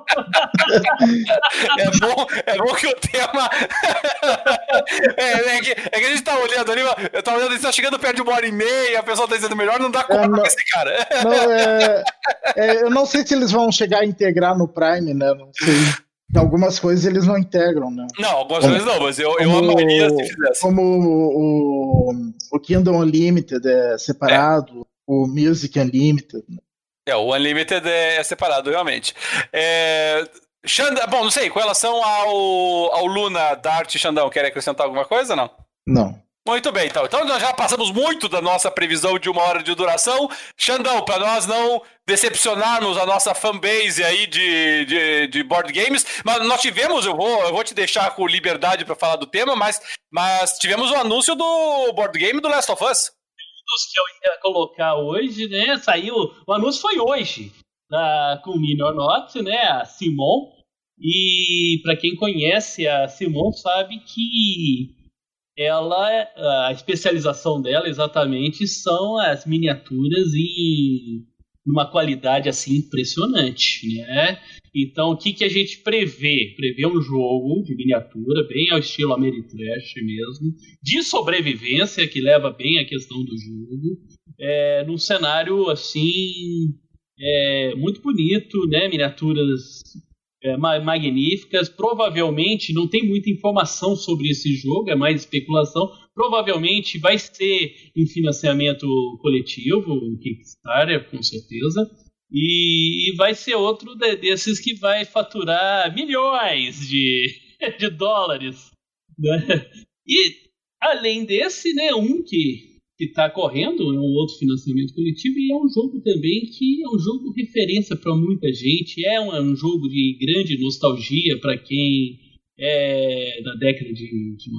É bom, é bom que o tema. é, é, que, é que a gente tá olhando ali, eu tava olhando, ele tá chegando perto de uma hora e meia, a pessoa tá dizendo melhor, não dá conta é, com esse cara. Não, é, é, eu não sei se eles vão chegar a integrar no Prime, né? Não sei. Algumas coisas eles não integram, né? Não, algumas como, coisas não, mas eu, eu amaria se fizesse. Como o, o, o Kindle Unlimited é separado, é. O Music Unlimited. É, o Unlimited é separado, realmente. É, Xanda, bom, não sei, com relação ao, ao Luna, Dart e Xandão, quer acrescentar alguma coisa ou não? Não. Muito bem, então. Então nós já passamos muito da nossa previsão de uma hora de duração. Xandão, para nós não decepcionarmos a nossa fanbase aí de, de, de board games, mas nós tivemos, eu vou, eu vou te deixar com liberdade para falar do tema, mas, mas tivemos o um anúncio do board game do Last of Us. Dos que eu ia colocar hoje, né? Saiu. O anúncio foi hoje, da, com o Mini or Not, né? A Simon. E para quem conhece a Simon sabe que ela, a especialização dela exatamente são as miniaturas em uma qualidade assim impressionante, né? Então, o que, que a gente prevê? Prevê um jogo de miniatura, bem ao estilo Ameritrash mesmo, de sobrevivência, que leva bem a questão do jogo, é, num cenário assim é, muito bonito, né? Miniaturas É, magníficas. Provavelmente não tem muita informação sobre esse jogo, é mais especulação. Provavelmente vai ser em financiamento coletivo, um Kickstarter, com certeza, e, e vai ser outro de, desses que vai faturar milhões de, de dólares, né? E além desse, né, um que que está correndo, é um outro financiamento coletivo, e é um jogo também que é um jogo referência para muita gente, é um, é um jogo de grande nostalgia para quem é da década de, de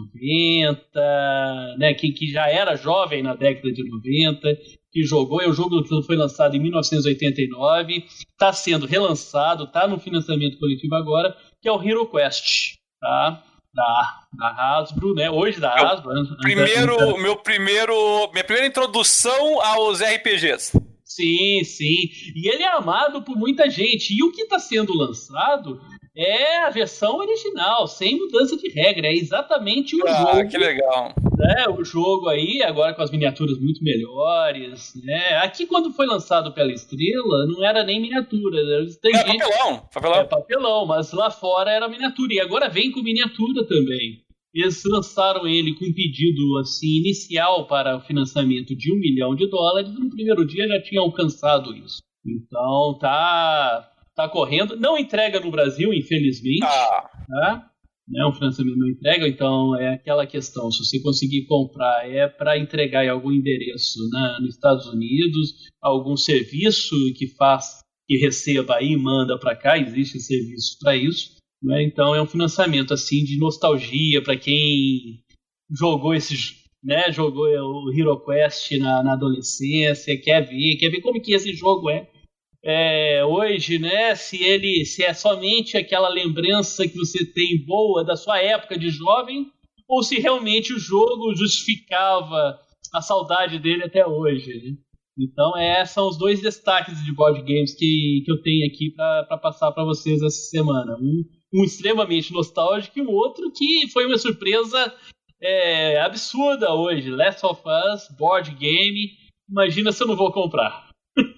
noventa, né, que, que já era jovem na década de noventa, que jogou, é um jogo que foi lançado em mil novecentos e oitenta e nove, está sendo relançado, está no financiamento coletivo agora, que é o Hero Quest, tá? Da, da Hasbro, né? Hoje da Hasbro. Primeiro, meu primeiro, minha primeira introdução aos R P Gs. Sim, sim. E ele é amado por muita gente. E o que está sendo lançado é a versão original, sem mudança de regra. É exatamente o ah, jogo. Ah, que legal. Né, o jogo aí, agora com as miniaturas muito melhores, né? Aqui, quando foi lançado pela Estrela, não era nem miniatura. Tem é gente... papelão, papelão. É papelão, mas lá fora era miniatura. E agora vem com miniatura também. Eles lançaram ele com um pedido assim, inicial para o financiamento de um milhão de dólares. No primeiro dia já tinha alcançado isso. Então tá, tá correndo. Não entrega no Brasil, infelizmente. Ah. Tá? Né, um financiamento não entrega, então é aquela questão, se você conseguir comprar é para entregar em algum endereço, né, nos Estados Unidos, algum serviço que faz que receba aí e manda para cá, existe serviço para isso, né? Então é um financiamento assim de nostalgia para quem jogou esses, né, jogou o Hero Quest na, na adolescência, quer ver, quer ver como que esse jogo é. É, hoje, né, se ele se é somente aquela lembrança que você tem boa da sua época de jovem, ou se realmente o jogo justificava a saudade dele até hoje, né? Então, é, são os dois destaques de board games que, que eu tenho aqui para passar para vocês essa semana. Um, um extremamente nostálgico e o outro que foi uma surpresa é, absurda hoje. Last of Us, board game. Imagina se eu não vou comprar.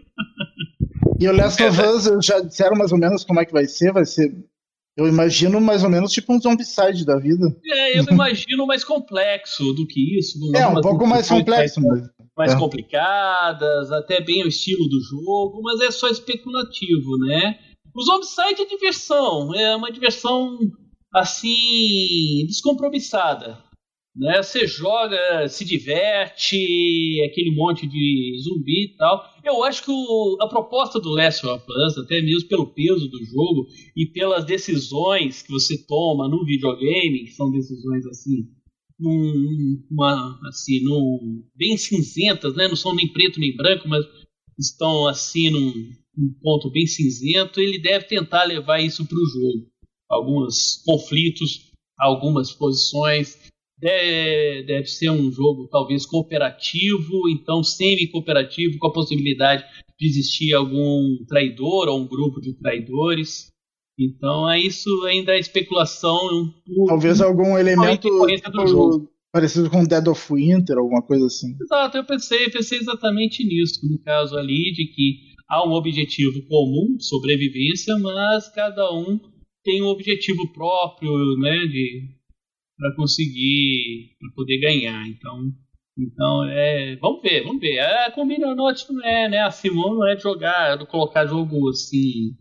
E o Last of Us, já disseram mais ou menos como é que vai ser? Vai ser, eu imagino mais ou menos tipo um Zombicide da vida. É, eu imagino mais complexo do que isso. É, um pouco mais complexo. Mais, mas... mais é. complicadas, até bem o estilo do jogo, mas é só especulativo, né? O Zombicide é diversão, é uma diversão, assim, descompromissada. Né? Você joga, se diverte, aquele monte de zumbi e tal. Eu acho que o, a proposta do Last of Us, até mesmo pelo peso do jogo e pelas decisões que você toma no videogame, que são decisões assim, num, uma, assim num, bem cinzentas, né? Não são nem preto nem branco, mas estão assim num, num ponto bem cinzento. Ele deve tentar levar isso para o jogo. Alguns conflitos, algumas posições. Deve, deve ser um jogo talvez cooperativo, então semi-cooperativo, com a possibilidade de existir algum traidor ou um grupo de traidores. Então é isso ainda é especulação. Talvez algum elemento do jogo. Parecido com Dead of Winter, alguma coisa assim. Exato, eu pensei, pensei exatamente nisso, no caso ali, de que há um objetivo comum, sobrevivência, mas cada um tem um objetivo próprio, né, de... para conseguir, para poder ganhar. Então, então é, vamos ver, vamos ver. A Combiner Note não é, né? A Simone não é de jogar, de colocar jogo assim,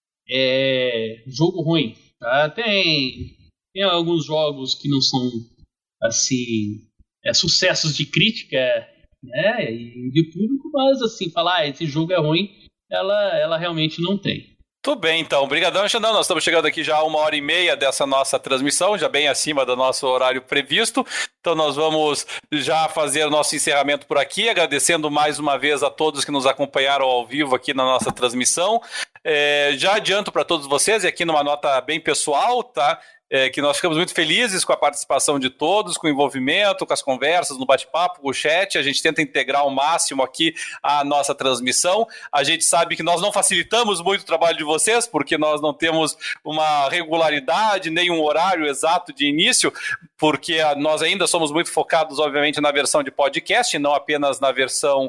é, jogo ruim. Tá? Tem, tem alguns jogos que não são assim, é, sucessos de crítica, né? E de público, mas assim, falar ah, esse jogo é ruim, ela, ela realmente não tem. Tudo bem, então. Obrigadão, Xandão. Nós estamos chegando aqui já a uma hora e meia dessa nossa transmissão, já bem acima do nosso horário previsto. Então nós vamos já fazer o nosso encerramento por aqui, agradecendo mais uma vez a todos que nos acompanharam ao vivo aqui na nossa transmissão. É, já adianto para todos vocês, e aqui numa nota bem pessoal, tá? É, que nós ficamos muito felizes com a participação de todos, com o envolvimento, com as conversas, no bate-papo, com o chat. A gente tenta integrar ao máximo aqui a nossa transmissão. A gente sabe que nós não facilitamos muito o trabalho de vocês, porque nós não temos uma regularidade, nem um horário exato de início, porque nós ainda somos muito focados, obviamente, na versão de podcast, não apenas na versão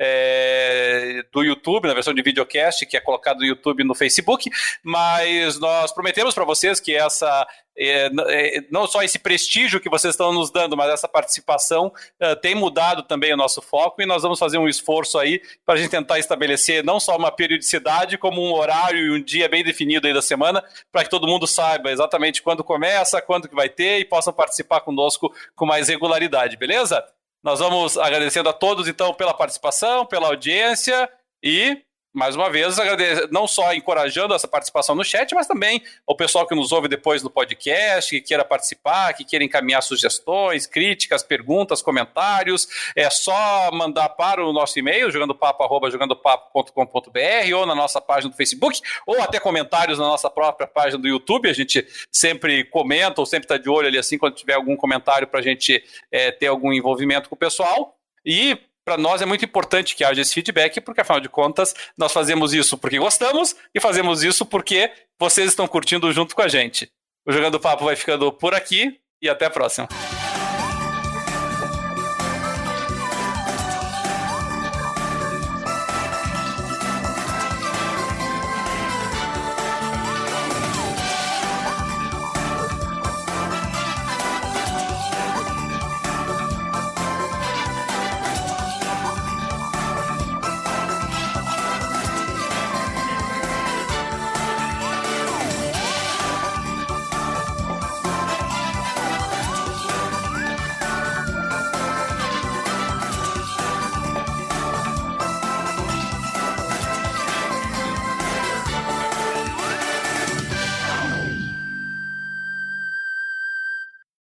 é, do YouTube, na versão de videocast, que é colocado no YouTube e no Facebook, mas nós prometemos para vocês que essa... É, é, não só esse prestígio que vocês estão nos dando, mas essa participação é, tem mudado também o nosso foco, e nós vamos fazer um esforço aí para a gente tentar estabelecer não só uma periodicidade, como um horário e um dia bem definido aí da semana, para que todo mundo saiba exatamente quando começa, quando que vai ter, e possam participar conosco com mais regularidade, beleza? Nós vamos agradecendo a todos então pela participação, pela audiência e... mais uma vez, não só encorajando essa participação no chat, mas também o pessoal que nos ouve depois no podcast, que queira participar, que queira encaminhar sugestões, críticas, perguntas, comentários. É só mandar para o nosso e-mail, jogandopapo arroba jogandopapo ponto com ponto b r, ou na nossa página do Facebook, ou até comentários na nossa própria página do YouTube. A gente sempre comenta, ou sempre está de olho ali assim, quando tiver algum comentário para a gente é, ter algum envolvimento com o pessoal. E para nós é muito importante que haja esse feedback, porque afinal de contas nós fazemos isso porque gostamos e fazemos isso porque vocês estão curtindo junto com a gente. O Jogando Papo vai ficando por aqui e até a próxima.